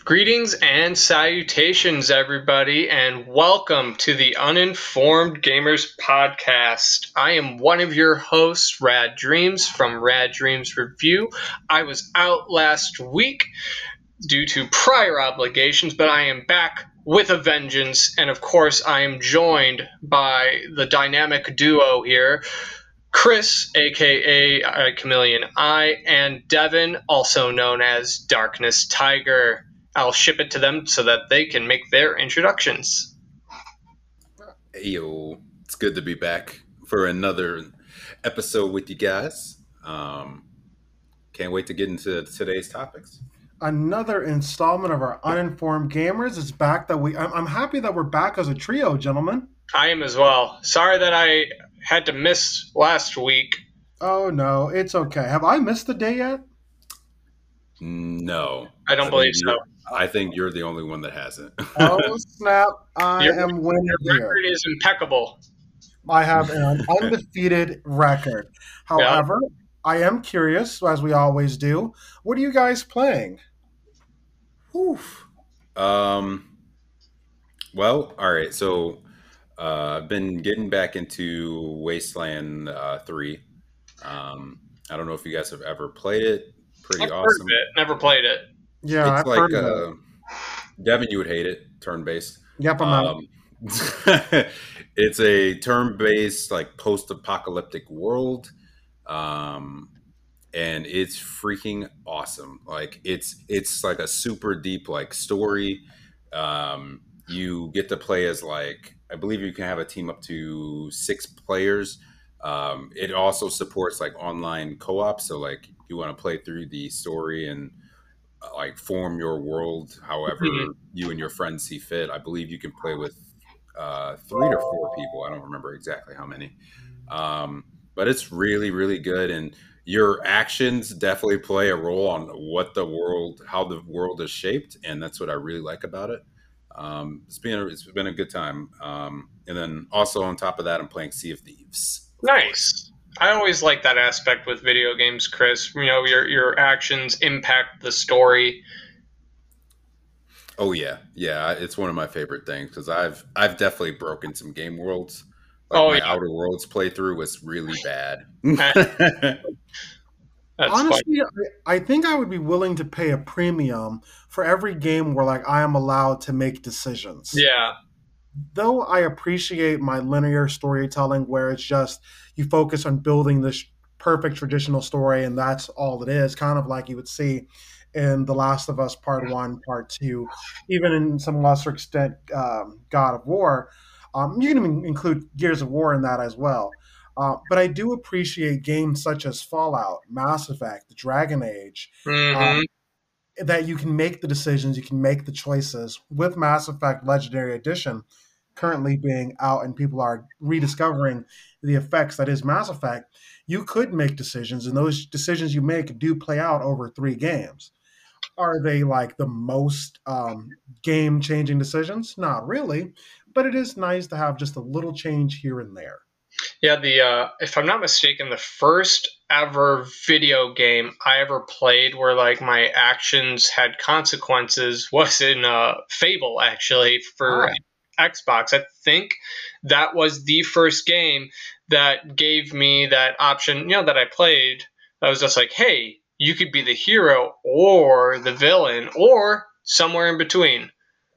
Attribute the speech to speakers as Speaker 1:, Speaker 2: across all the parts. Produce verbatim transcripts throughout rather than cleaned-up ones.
Speaker 1: Greetings and salutations, everybody, and welcome to the Uninformed Gamers Podcast. I am one of your hosts, Rad Dreams from Rad Dreams Review. I was out last week due to prior obligations, but I am back with a vengeance, and of course, I am joined by the dynamic duo here. Chris, aka uh, Chameleon Eye, and Devin, also known as Darkness Tiger. I'll ship it to them so that they can make their introductions.
Speaker 2: Hey, yo, it's good to be back for another episode with you guys. Um, can't wait to get into today's topics.
Speaker 3: Another installment of our Uninformed Gamers is back. That we, I'm, I'm happy that we're back as a trio, gentlemen.
Speaker 1: I am as well. Sorry that I had to miss last week.
Speaker 3: Oh no, it's okay. Have I missed the day yet?
Speaker 2: No,
Speaker 1: I don't I believe so.
Speaker 2: I think you're the only one that hasn't.
Speaker 3: Oh snap! I
Speaker 1: your,
Speaker 3: am winning
Speaker 1: your
Speaker 3: here.
Speaker 1: record is impeccable.
Speaker 3: I have an undefeated record. However, yeah. I am curious, as we always do. What are you guys playing?
Speaker 2: Oof. Um. Well, all right. So, uh, I've been getting back into Wasteland uh, three. Um, I don't know if you guys have ever played it. Pretty
Speaker 1: I've
Speaker 2: awesome.
Speaker 1: Heard of it. Never played it.
Speaker 3: Yeah,
Speaker 2: it's
Speaker 3: I've
Speaker 2: like
Speaker 3: heard of
Speaker 2: uh,
Speaker 3: it.
Speaker 2: Devin, you would hate it. Turn-based.
Speaker 3: Yep, I'm
Speaker 2: um, It's a turn-based, like post-apocalyptic world, um, and it's freaking awesome. Like it's it's like a super deep like story. Um, you get to play as like I believe you can have a team up to six players. Um, it also supports like online co-op, so like you want to play through the story and uh, like form your world however mm-hmm. you and your friends see fit. I believe you can play with uh, three or four people. I don't remember exactly how many, um, but it's really really good, and your actions definitely play a role on what the world, how the world is shaped, and that's what I really like about it. Um, it's been a, it's been a good time, um, and then also on top of that, I'm playing Sea of Thieves.
Speaker 1: Nice. I always like that aspect with video games, Chris. You know, your your actions impact the story.
Speaker 2: Oh yeah, yeah. It's one of my favorite things because I've I've definitely broken some game worlds. Like
Speaker 1: oh
Speaker 2: my
Speaker 1: yeah.
Speaker 2: Outer Worlds playthrough was really bad.
Speaker 1: That's
Speaker 3: Honestly, I, I think I would be willing to pay a premium for every game where like I am allowed to make decisions.
Speaker 1: Yeah.
Speaker 3: Though I appreciate my linear storytelling where it's just you focus on building this perfect traditional story and that's all it is, kind of like you would see in The Last of Us Part One, Part Two, even in some lesser extent, um, God of War. Um, you can even include Gears of War in that as well. Uh, but I do appreciate games such as Fallout, Mass Effect, Dragon Age,
Speaker 1: mm-hmm.
Speaker 3: um, that you can make the decisions, you can make the choices. With Mass Effect Legendary Edition currently being out and people are rediscovering the effects that is Mass Effect, you could make decisions, and those decisions you make do play out over three games. Are they like the most um, game-changing decisions? Not really, but it is nice to have just a little change here and there.
Speaker 1: Yeah, the uh, if I'm not mistaken, the first ever video game I ever played where like my actions had consequences was in uh, Fable, actually, for
Speaker 3: Oh.
Speaker 1: Xbox. I think that was the first game that gave me that option, you know, that I played. I was just like, hey, you could be the hero or the villain or somewhere in between.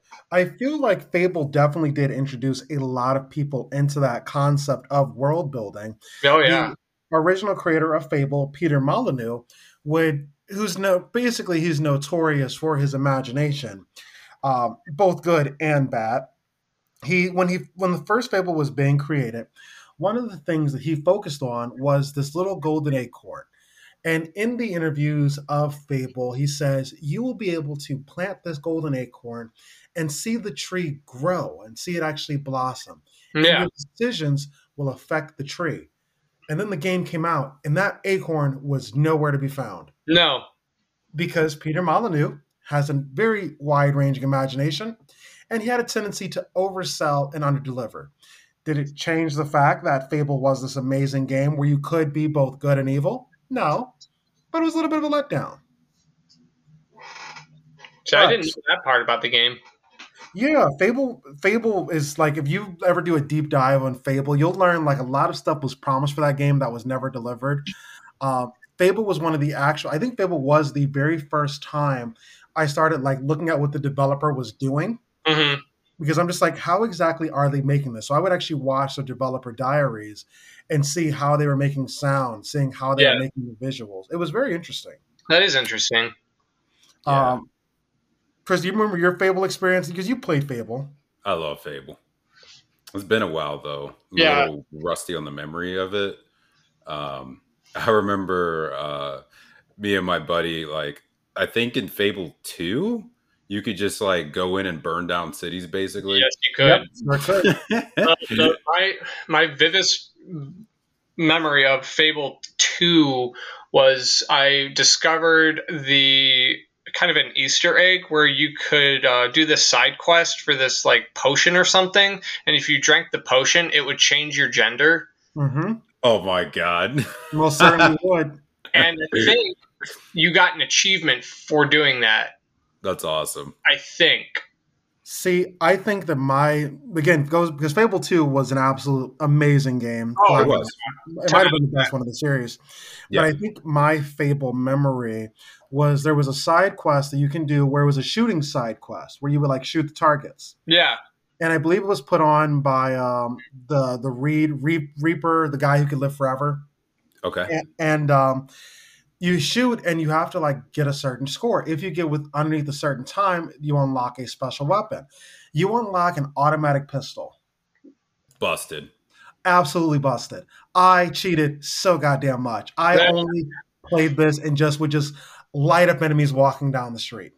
Speaker 3: I feel like Fable definitely did introduce a lot of people into that concept of world building.
Speaker 1: Oh yeah.
Speaker 3: The original creator of Fable, Peter Molyneux, would who's no basically he's notorious for his imagination, um, both good and bad. He when he when the first Fable was being created, one of the things that he focused on was this little golden acorn. And in the interviews of Fable, he says, you will be able to plant this golden acorn and see the tree grow and see it actually blossom. And
Speaker 1: Yeah.
Speaker 3: your decisions will affect the tree. And then the game came out, and that acorn was nowhere to be found.
Speaker 1: No.
Speaker 3: Because Peter Molyneux has a very wide-ranging imagination, and he had a tendency to oversell and underdeliver. Did it change the fact that Fable was this amazing game where you could be both good and evil? No, but it was a little bit of a letdown.
Speaker 1: So I didn't
Speaker 3: But
Speaker 1: know that part about the game.
Speaker 3: yeah, Fable Fable is like if you ever do a deep dive on Fable, you'll learn like a lot of stuff was promised for that game that was never delivered. Uh, Fable was one of the actual. I think Fable was the very first time I started like looking at what the developer was doing
Speaker 1: Mm-hmm.
Speaker 3: because I'm just like, how exactly are they making this? So I would actually watch the developer diaries and see how they were making sound, seeing how they were
Speaker 1: Yeah,
Speaker 3: making the visuals. It was very interesting.
Speaker 1: that is interesting.
Speaker 2: Yeah,
Speaker 3: Um, Chris, do you remember your Fable experience? Because you played Fable.
Speaker 2: I love Fable. It's been a while though. I'm a
Speaker 1: Yeah,
Speaker 2: little rusty on the memory of it. Um, I remember uh, me and my buddy, like, I think in Fable two, you could just like go in and burn down cities basically.
Speaker 1: yes, you
Speaker 3: Yep,
Speaker 1: could.
Speaker 3: sure could.
Speaker 1: Uh, the, my my vivid memory of Fable two was I discovered the kind of an Easter egg where you could uh, do this side quest for this like potion or something, and if you drank the potion, it would change your gender.
Speaker 3: Mm-hmm.
Speaker 2: Oh my god.
Speaker 3: Most certainly would.
Speaker 1: And I think you got an achievement for doing that.
Speaker 2: That's awesome.
Speaker 1: I think.
Speaker 3: See, I think that my again goes because Fable Two was an absolute amazing game.
Speaker 1: Oh,
Speaker 2: It
Speaker 3: Glad-
Speaker 2: was.
Speaker 3: It might have been the best one of the series.
Speaker 2: Yeah.
Speaker 3: But I think my Fable memory was there was a side quest that you can do where it was a shooting side quest where you would like shoot the targets.
Speaker 1: Yeah.
Speaker 3: And I believe it was put on by um, the the Reed Reap, Reaper, the guy who could live forever.
Speaker 2: Okay.
Speaker 3: And, and um, you shoot and you have to like get a certain score. If you get with underneath a certain time, you unlock a special weapon. You unlock an automatic pistol.
Speaker 2: Busted.
Speaker 3: Absolutely busted. I cheated so goddamn much. I
Speaker 1: Yeah.
Speaker 3: only played this and just would just light up enemies walking down the street.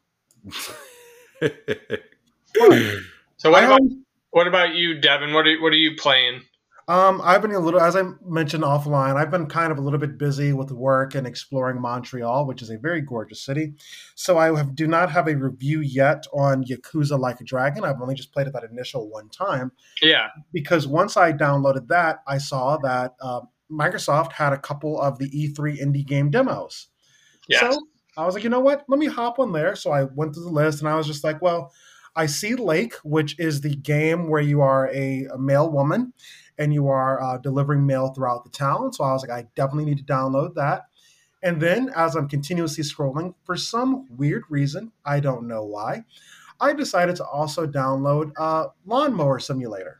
Speaker 1: So what
Speaker 3: I
Speaker 1: about
Speaker 3: always-
Speaker 1: what about you, Devin? What are what are you playing?
Speaker 3: Um, I've been a little, as I mentioned offline, I've been kind of a little bit busy with work and exploring Montreal, which is a very gorgeous city. So I have, do not have a review yet on Yakuza Like a Dragon. I've only just played it that initial one time
Speaker 1: Yeah.
Speaker 3: because once I downloaded that, I saw that uh, Microsoft had a couple of the E three indie game demos.
Speaker 1: Yes.
Speaker 3: So I was like, you know what? Let me hop on there. So I went through the list and I was just like, well, I see Lake, which is the game where you are a, a male woman and you are uh, delivering mail throughout the town. So I was like, I definitely need to download that. And then as I'm continuously scrolling, for some weird reason, I don't know why, I decided to also download uh, Lawnmower Simulator.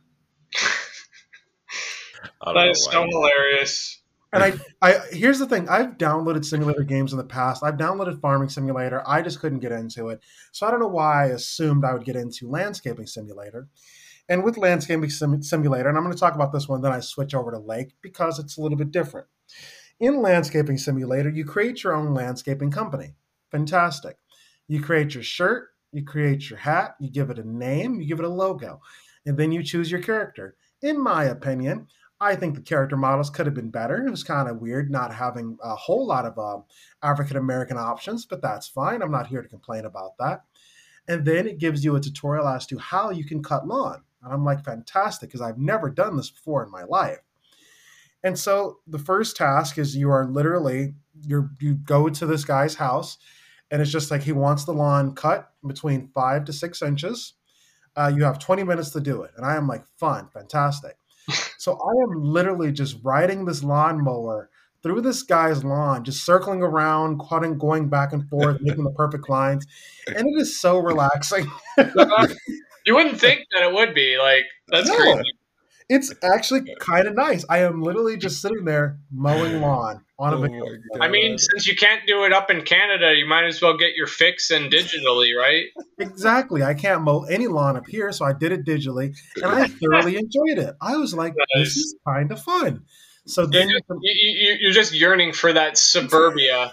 Speaker 2: I don't
Speaker 1: That
Speaker 2: know
Speaker 1: is
Speaker 2: why.
Speaker 1: so hilarious.
Speaker 3: And I, I here's the thing. I've downloaded simulator games in the past. I've downloaded Farming Simulator. I just couldn't get into it. So I don't know why I assumed I would get into Landscaping Simulator. And with Landscaping Sim- Simulator, and I'm going to talk about this one, then I switch over to Lake because it's a little bit different. In Landscaping Simulator, you create your own landscaping company. Fantastic. You create your shirt, you create your hat, you give it a name, you give it a logo, and then you choose your character. In my opinion, I think the character models could have been better. It was kind of weird not having a whole lot of uh, African-American options, but that's fine. I'm not here to complain about that. And then it gives you a tutorial as to how you can cut lawn. And I'm like, fantastic, because I've never done this before in my life. And so the first task is you are literally, you you go to this guy's house, and it's just like he wants the lawn cut between five to six inches. Uh, you have twenty minutes to do it. And I am like, fun, fantastic. So I am literally just riding this lawnmower through this guy's lawn, just circling around, cutting, going back and forth, making the perfect lines. And it is so relaxing.
Speaker 1: You wouldn't think that it would be. Like, that's
Speaker 3: No.
Speaker 1: crazy.
Speaker 3: It's actually kind of nice. I am literally just sitting there mowing lawn on a
Speaker 2: Oh
Speaker 3: video.
Speaker 2: my
Speaker 3: game.
Speaker 2: God.
Speaker 1: I mean, since you can't do it up in Canada, you might as well get your fix in digitally, right?
Speaker 3: Exactly. I can't mow any lawn up here, so I did it digitally, and I thoroughly enjoyed it. I was like,
Speaker 1: Nice.
Speaker 3: this is kind of fun. So
Speaker 1: You're
Speaker 3: then,
Speaker 1: just, you, you, you're just yearning for that suburbia.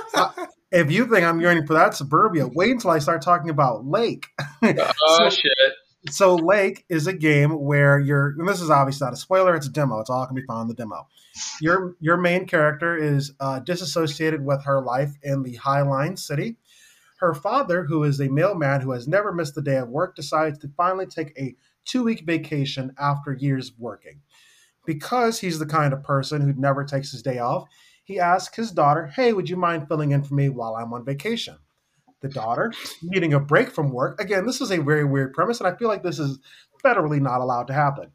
Speaker 3: if you think I'm yearning for that suburbia, wait until I start talking about Lake.
Speaker 1: Oh,
Speaker 3: So-
Speaker 1: shit.
Speaker 3: So Lake is a game where you're, and this is obviously not a spoiler, it's a demo. It's all can be found in the demo. Your your main character is uh, disassociated with her life in the Highline City. Her father, who is a mailman who has never missed a day of work, decides to finally take a two-week vacation after years of working. Because he's the kind of person who never takes his day off, he asks his daughter, hey, would you mind filling in for me while I'm on vacation? The daughter needing a break from work. Again, this is a very weird premise, and I feel like this is federally not allowed to happen.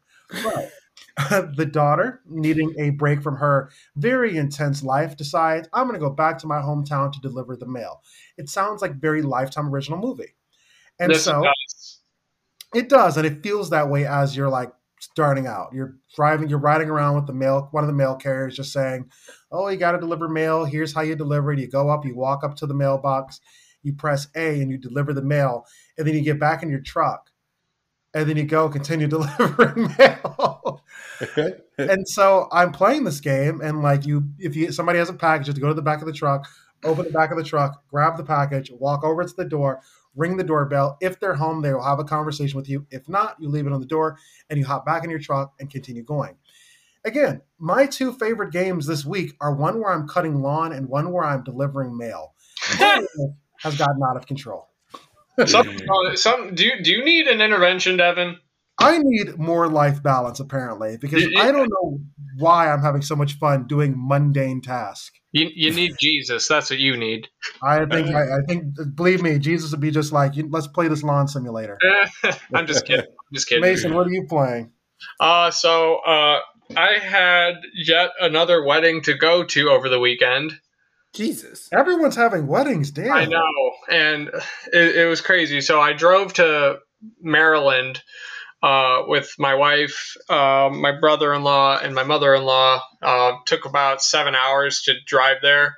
Speaker 3: But the daughter, needing a break from her very intense life, decides, I'm going to go back to my hometown to deliver the mail. It sounds like very Lifetime original movie. And
Speaker 1: This
Speaker 3: so
Speaker 1: does.
Speaker 3: it does, and it feels that way as you're like starting out. You're driving, you're riding around with the mail, one of the mail carriers just saying, oh, you got to deliver mail. Here's how you deliver it. You go up, you walk up to the mailbox, you press A, and you deliver the mail. And then you get back in your truck, and then you go continue delivering mail. And so I'm playing this game, and like you, if you somebody has a package, you have to go to the back of the truck, open the back of the truck, grab the package, walk over to the door, ring the doorbell. If they're home, they will have a conversation with you. If not, you leave it on the door, and you hop back in your truck and continue going. Again, my two favorite games this week are one where I'm cutting lawn and one where I'm delivering mail. Has gotten out of control.
Speaker 1: some, uh, some, do, you, do you need an intervention, Devin?
Speaker 3: I need more life balance, apparently, because
Speaker 1: You- you-
Speaker 3: I don't know why I'm having so much fun doing mundane tasks.
Speaker 1: You, you need Jesus. That's what you need.
Speaker 3: I think, I, I think, believe me, Jesus would be just like, you, let's play this lawn simulator.
Speaker 1: I'm just kidding. I'm just kidding.
Speaker 3: Mason, what are you playing?
Speaker 1: Uh, so uh, I had yet another wedding to go to over the weekend.
Speaker 2: Jesus.
Speaker 3: Everyone's having weddings, damn.
Speaker 1: I know, and it, it was crazy. So I drove to Maryland uh, with my wife, uh, my brother-in-law, and my mother-in-law. Uh, took about seven hours to drive there.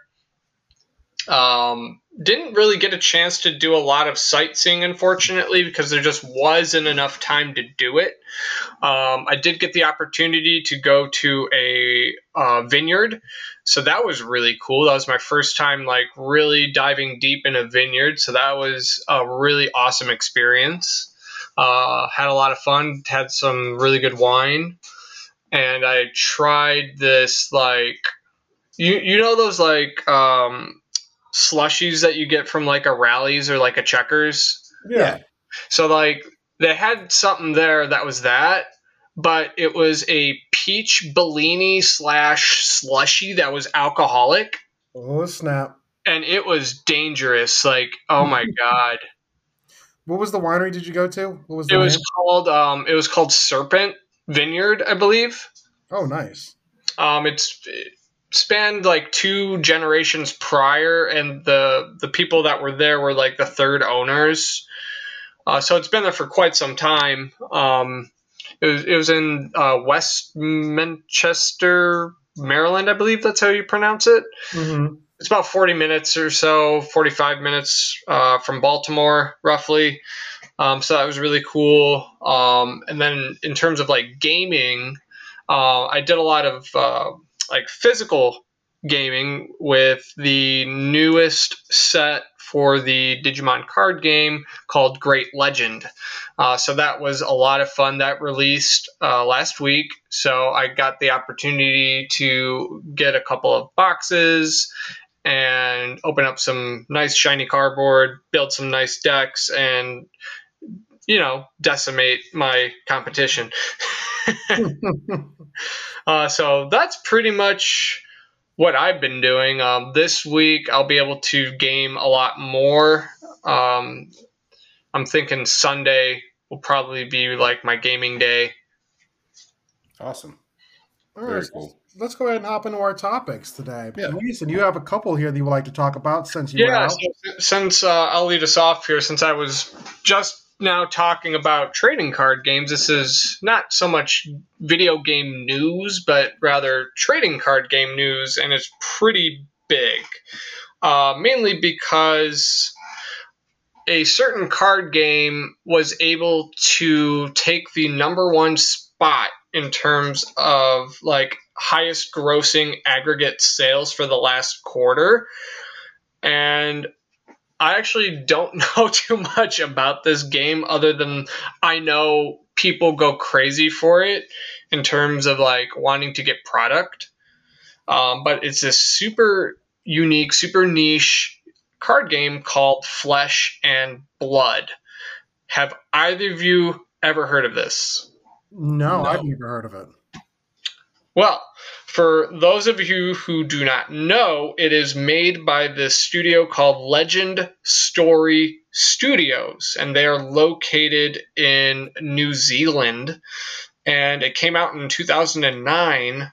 Speaker 1: Um, didn't really get a chance to do a lot of sightseeing, unfortunately, because there just wasn't enough time to do it. Um, I did get the opportunity to go to a uh, vineyard, so that was really cool. That was my first time, like, really diving deep in a vineyard, so that was a really awesome experience. Uh, had a lot of fun, had some really good wine, and I tried this, like, you you know those, like, um, slushies that you get from, like, a Rally's or, like, a Checkers?
Speaker 3: Yeah.
Speaker 1: So, like, they had something there that was that, but it was a peach Bellini slash slushy that was alcoholic,
Speaker 3: Oh, snap.
Speaker 1: and it was dangerous. Like, oh my god.
Speaker 3: What was the winery did you go to? What was the
Speaker 1: It
Speaker 3: name?
Speaker 1: was called um it was called Serpent Vineyard, I believe.
Speaker 3: Oh, nice.
Speaker 1: Um it's it spanned like two generations prior, and the the people that were there were like the third owners. Uh, so it's been there for quite some time. Um It was it was in uh, West Manchester, Maryland, I believe that's how you pronounce it.
Speaker 3: Mm-hmm.
Speaker 1: It's about forty minutes or so, forty-five minutes uh, from Baltimore, roughly. Um, so that was really cool. Um, and then in terms of like gaming, uh, I did a lot of uh, like physical gaming with the newest set for the Digimon card game called Great Legend. Uh, so that was a lot of fun. That released uh, last week. So I got the opportunity to get a couple of boxes and open up some nice shiny cardboard, build some nice decks, and, you know, decimate my competition. uh, so that's pretty much what I've been doing. Um, this week, I'll be able to game a lot more. Um, I'm thinking Sunday will probably be like my gaming day.
Speaker 2: Awesome.
Speaker 3: All
Speaker 2: Very
Speaker 3: right,
Speaker 2: cool.
Speaker 3: let's go ahead and hop into our topics today.
Speaker 2: Yeah.
Speaker 3: Mason, you have a couple here that you would like to talk about since you were
Speaker 1: Yeah,
Speaker 3: out.
Speaker 1: so since uh, I'll lead us off here, since I was just now talking about trading card games, this is not so much video game news, but rather trading card game news, and it's pretty big. Uh, mainly because a certain card game was able to take the number one spot in terms of like highest grossing aggregate sales for the last quarter. And I actually don't know too much about this game other than I know people go crazy for it in terms of like wanting to get product. Um, but it's this super unique, super niche card game called Flesh and Blood. Have either of you ever heard of this?
Speaker 3: No,
Speaker 2: No.
Speaker 3: I've never heard of it.
Speaker 1: Well, for those of you who do not know, it is made by this studio called Legend Story Studios, and they are located in New Zealand. And it came out in two thousand nine.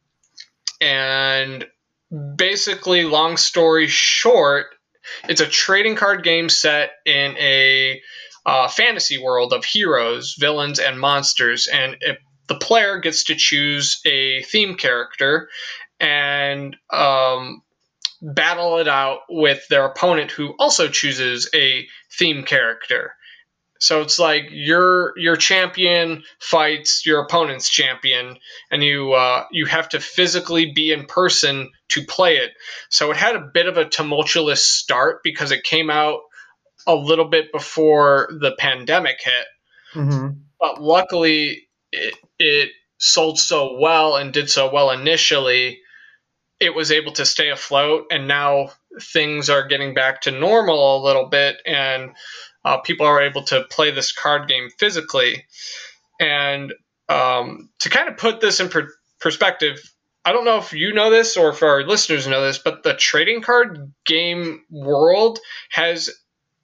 Speaker 1: And basically, long story short, it's a trading card game set in a uh, fantasy world of heroes, villains, and monsters. And it, the player gets to choose a theme character and um, battle it out with their opponent, who also chooses a theme character. So it's like your your champion fights your opponent's champion, and you uh, you have to physically be in person to play it. So it had a bit of a tumultuous start because it came out a little bit before the pandemic hit.
Speaker 3: Mm-hmm.
Speaker 1: But luckily, it, it sold so well and did so well initially, it was able to stay afloat, and now things are getting back to normal a little bit, and uh, people are able to play this card game physically. And um, to kind of put this in per- perspective, I don't know if you know this or if our listeners know this, but the trading card game world has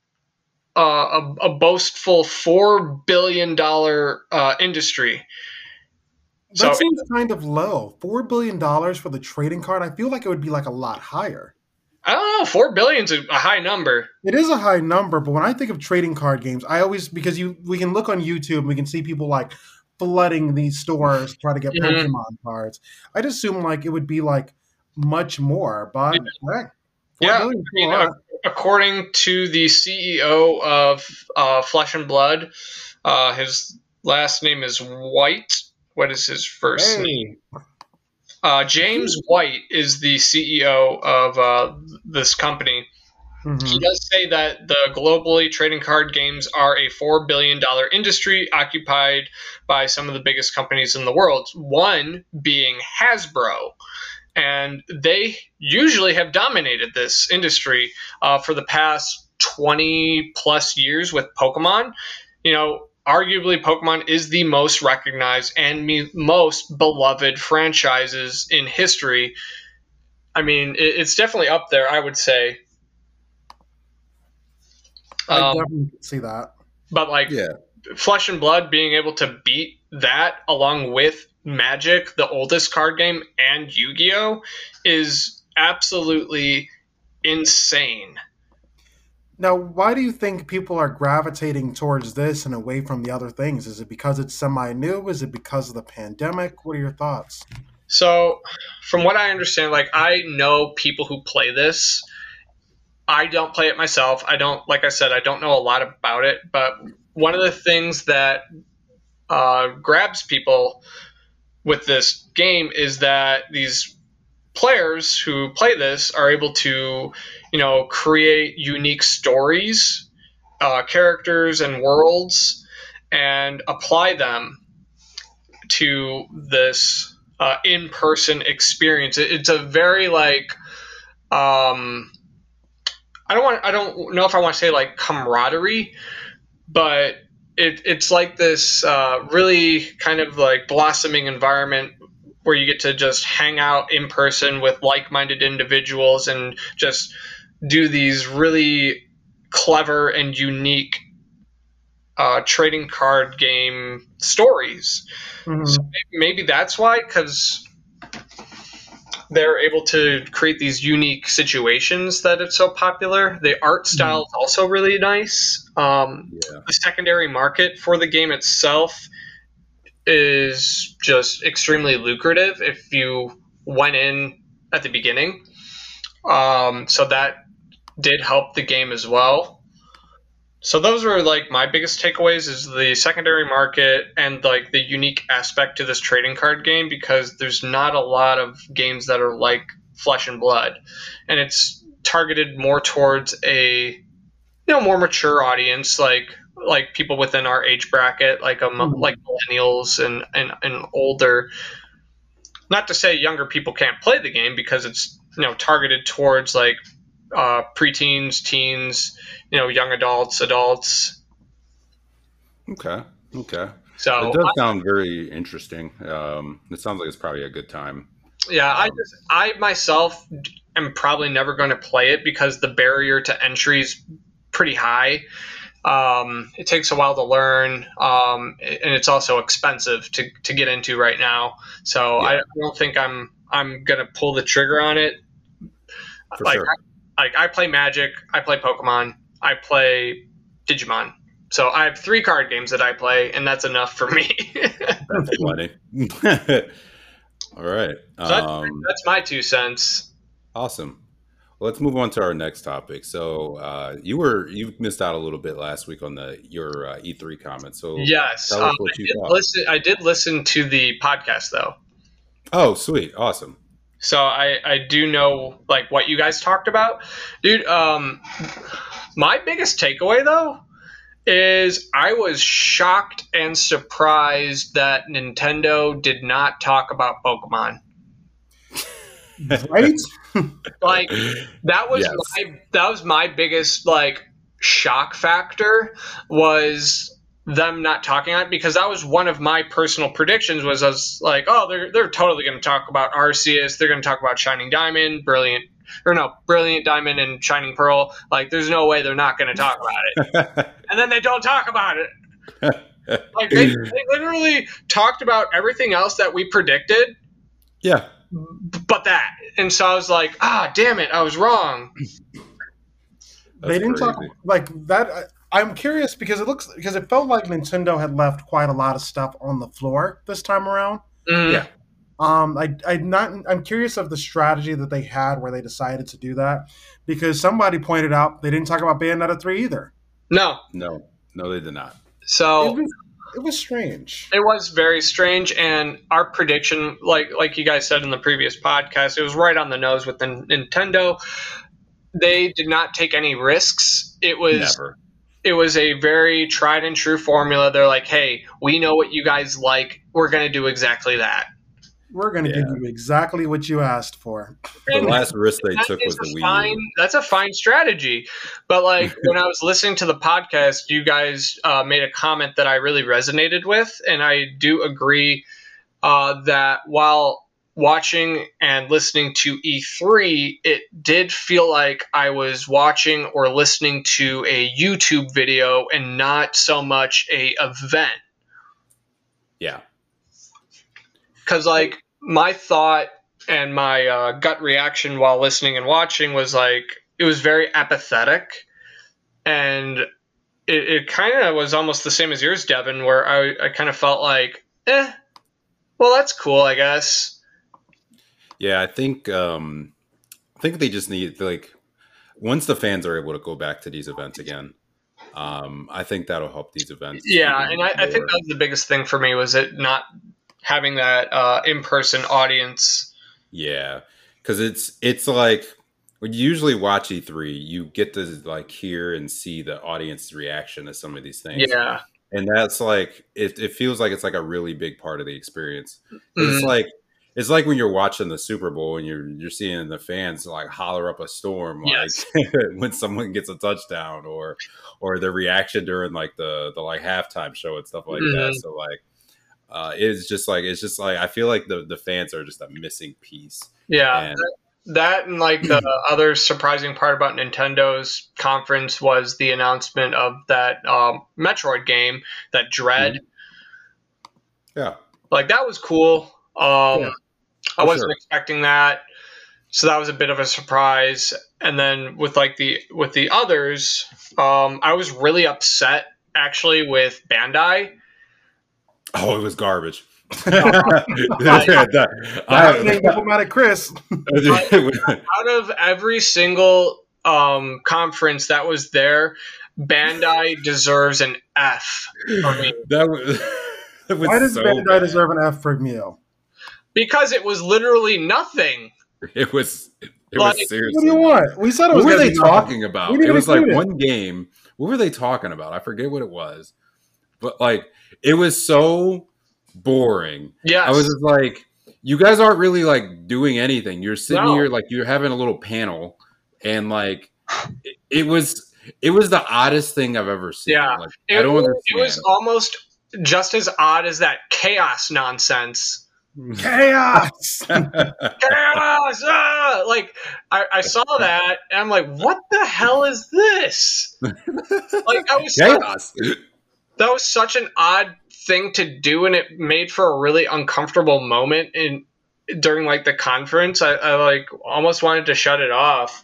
Speaker 1: uh, a, a boastful four billion dollars uh, industry.
Speaker 3: That
Speaker 1: So
Speaker 3: seems kind of low. Four billion dollars for the trading card. I feel like it would be like a lot higher.
Speaker 1: I don't know. Four billion is a, a high number.
Speaker 3: It is a high number, but when I think of trading card games, I always because you we can look on YouTube and we can see people like flooding these stores to try to get
Speaker 1: Mhm.
Speaker 3: Pokemon cards. I'd assume like it would be like much more, but
Speaker 1: Yeah.
Speaker 3: heck, four
Speaker 1: Yeah,
Speaker 3: billion
Speaker 1: I
Speaker 3: is a
Speaker 1: mean,
Speaker 3: lot.
Speaker 1: ac- according to the C E O of uh, Flesh and Blood, uh, his last name is White. What is his first name?
Speaker 2: Hey,
Speaker 1: Uh, James White is the C E O of uh, this company. He
Speaker 3: Mhm.
Speaker 1: does say that the globally trading card games are a four billion dollars industry occupied by some of the biggest companies in the world, one being Hasbro. And they usually have dominated this industry uh, for the past twenty plus years with Pokemon. You know, arguably Pokemon is the most recognized and me- most beloved franchises in history. I mean, it, it's definitely up there, I would say.
Speaker 3: I
Speaker 1: Um,
Speaker 3: definitely could see that.
Speaker 1: but like
Speaker 2: yeah,
Speaker 1: Flesh and Blood being able to beat that along with Magic, the oldest card game, and Yu-Gi-Oh is absolutely insane.
Speaker 3: Now, why do you think people are gravitating towards this and away from the other things? Is it because it's semi-new? Is it because of the pandemic? What are your thoughts?
Speaker 1: So, from what I understand, like I know people who play this. I don't play it myself. I don't, like I said, I don't know a lot about it. But one of the things that uh, grabs people with this game is that these players who play this are able to, you know, create unique stories, uh, characters, and worlds, and apply them to this uh, in-person experience. It, it's a very like, um, I don't want, I don't know if I want to say like camaraderie, but it, it's like this uh, really kind of like blossoming environment where you get to just hang out in person with like-minded individuals and just do these really clever and unique uh, trading card game stories.
Speaker 3: Mhm.
Speaker 1: So maybe that's why, because they're able to create these unique situations that it's so popular. The art style is also really nice. Um,
Speaker 2: yeah.
Speaker 1: the secondary market for the game itself is just extremely lucrative if you went in at the beginning. Um, so that did help the game as well. So those were like my biggest takeaways is the secondary market and like the unique aspect to this trading card game, because there's not a lot of games that are like Flesh and Blood, and it's targeted more towards a you know more mature audience, like like people within our age bracket, like um,
Speaker 3: Mhm.
Speaker 1: like millennials and, and and older. Not to say younger people can't play the game, because it's you know targeted towards like uh, preteens, teens, you know, young adults, adults.
Speaker 2: Okay. Okay.
Speaker 1: So
Speaker 2: It does
Speaker 1: I,
Speaker 2: sound very interesting. Um, it sounds like it's probably a good time.
Speaker 1: yeah, I
Speaker 2: Um,
Speaker 1: just I myself am probably never going to play it because the barrier to entry is pretty high. Um, it takes a while to learn, um, and it's also expensive to, to get into right now. So I
Speaker 2: Yeah.
Speaker 1: don't think I'm I'm gonna pull the trigger on it.
Speaker 2: For
Speaker 1: Like
Speaker 2: sure.
Speaker 1: I, like I play Magic, I play Pokemon, I play Digimon. So I have three card games that I play, and that's enough for me.
Speaker 2: That's plenty. All right.
Speaker 1: So that's,
Speaker 2: Um,
Speaker 1: that's my two cents.
Speaker 2: awesome. Well, let's move on to our next topic. So uh, you were you missed out a little bit last week on the your uh, E three comments. So
Speaker 1: Yes,
Speaker 2: tell
Speaker 1: um,
Speaker 2: us
Speaker 1: I
Speaker 2: what you
Speaker 1: did
Speaker 2: thought.
Speaker 1: listen. I did listen to the podcast though.
Speaker 2: Oh, sweet, awesome.
Speaker 1: So I, I do know like what you guys talked about. Dude, um my biggest takeaway though is I was shocked and surprised that Nintendo did not talk about Pokemon.
Speaker 3: Right?
Speaker 1: Like that was
Speaker 2: Yes.
Speaker 1: my that was my biggest like shock factor was them not talking on it, because that was one of my personal predictions. Was I was like, oh, they're they're totally going to talk about Arceus. They're going to talk about Shining Diamond, Brilliant, or no, Brilliant Diamond and Shining Pearl. Like, there's no way they're not going to talk about it. And then they don't talk about it. Like they, they literally talked about everything else that we predicted,
Speaker 2: Yeah.
Speaker 1: but that. And so I was like, ah, damn it, I was wrong.
Speaker 2: That's
Speaker 3: They didn't talk
Speaker 2: crazy.
Speaker 3: like that. I- I'm curious because it looks because it felt like Nintendo had left quite a lot of stuff on the floor this time around.
Speaker 1: Mm.
Speaker 2: Yeah.
Speaker 3: Um, I I not I'm curious of the strategy that they had where they decided to do that, because somebody pointed out they didn't talk about Bayonetta three either.
Speaker 1: No.
Speaker 2: No, no, they did not.
Speaker 1: So
Speaker 3: It was it was strange.
Speaker 1: it was very strange, and our prediction, like like you guys said in the previous podcast, it was right on the nose with the Nintendo. They did not take any risks. It was
Speaker 2: Never.
Speaker 1: it was a very tried and true formula. They're like, hey, we know what you guys like. We're going to do exactly that.
Speaker 3: We're going to
Speaker 2: Yeah.
Speaker 3: give you exactly what you asked for.
Speaker 2: The
Speaker 1: And
Speaker 2: last risk they
Speaker 1: that
Speaker 2: took
Speaker 1: is
Speaker 2: was
Speaker 1: a
Speaker 2: the Wii
Speaker 1: fine,
Speaker 2: U.
Speaker 1: that's a fine strategy. But like when I was listening to the podcast, you guys uh, made a comment that I really resonated with, and I do agree uh, that while watching and listening to E three, it did feel like I was watching or listening to a YouTube video and not so much a event.
Speaker 2: Yeah.
Speaker 1: Because like my thought and my uh, gut reaction while listening and watching was like it was very apathetic, and it, it kind of was almost the same as yours, Devin, where I, I kind of felt like, eh, well, that's cool, I guess.
Speaker 2: Yeah, I think um, I think they just need like once the fans are able to go back to these events again, um, I think that'll help these events.
Speaker 1: Yeah,
Speaker 2: even
Speaker 1: and I, I think
Speaker 2: more.
Speaker 1: that was the biggest thing for me, was it not having that uh, in-person audience.
Speaker 2: Yeah, because it's it's like when you usually watch E three, you get to like hear and see the audience's reaction to some of these things.
Speaker 1: Yeah.
Speaker 2: And that's like it, it feels like it's like a really big part of the experience. 'Cause
Speaker 1: Mhm.
Speaker 2: It's like it's like when you're watching the Super Bowl and you're you're seeing the fans like holler up a storm like
Speaker 1: Yes.
Speaker 2: when someone gets a touchdown, or or their reaction during like the the like halftime show and stuff like that.
Speaker 1: Mhm.
Speaker 2: So like uh it's just like it's just like I feel like the the fans are just a missing piece.
Speaker 1: Yeah.
Speaker 2: And
Speaker 1: That and like the other surprising part about Nintendo's conference was the announcement of that um, Metroid game, that Dread.
Speaker 2: yeah.
Speaker 1: Like that was cool. Um,
Speaker 3: Yeah,
Speaker 1: I
Speaker 2: for
Speaker 1: wasn't
Speaker 2: sure.
Speaker 1: expecting that, so that was a bit of a surprise. And then with like the with the others, um, I was really upset actually with Bandai.
Speaker 2: Oh, it was garbage.
Speaker 3: Happening, diplomatic Chris.
Speaker 1: Out of every single um, conference that was there, Bandai deserves an F for me.
Speaker 2: That was, that was
Speaker 3: Why does
Speaker 2: so
Speaker 3: Bandai
Speaker 2: bad.
Speaker 3: deserve an F from you?
Speaker 1: Because it was literally nothing.
Speaker 2: It was. It
Speaker 1: Like,
Speaker 2: was seriously.
Speaker 3: What do you want? We said it was.
Speaker 2: What were
Speaker 3: gonna
Speaker 2: they
Speaker 3: be nothing.
Speaker 2: talking about?
Speaker 3: We didn't
Speaker 2: It was like
Speaker 3: include it.
Speaker 2: one game. What were they talking about? I forget what it was, but like it was so boring.
Speaker 1: Yes.
Speaker 2: I was just like, you guys aren't really like doing anything. You're sitting
Speaker 1: No.
Speaker 2: here like you're having a little panel, and like it, it was. It was the oddest thing I've ever seen.
Speaker 1: Yeah.
Speaker 2: Like,
Speaker 1: It,
Speaker 2: I don't
Speaker 1: was-
Speaker 2: understand.
Speaker 1: it was almost just as odd as that chaos nonsense.
Speaker 3: Chaos!
Speaker 1: Chaos! Ah! Like, I, I saw that, and I'm like, what the hell is this? Like, I was
Speaker 2: chaos.
Speaker 1: So, that was such an odd thing to do, and it made for a really uncomfortable moment in during like the conference. I, I like almost wanted to shut it off.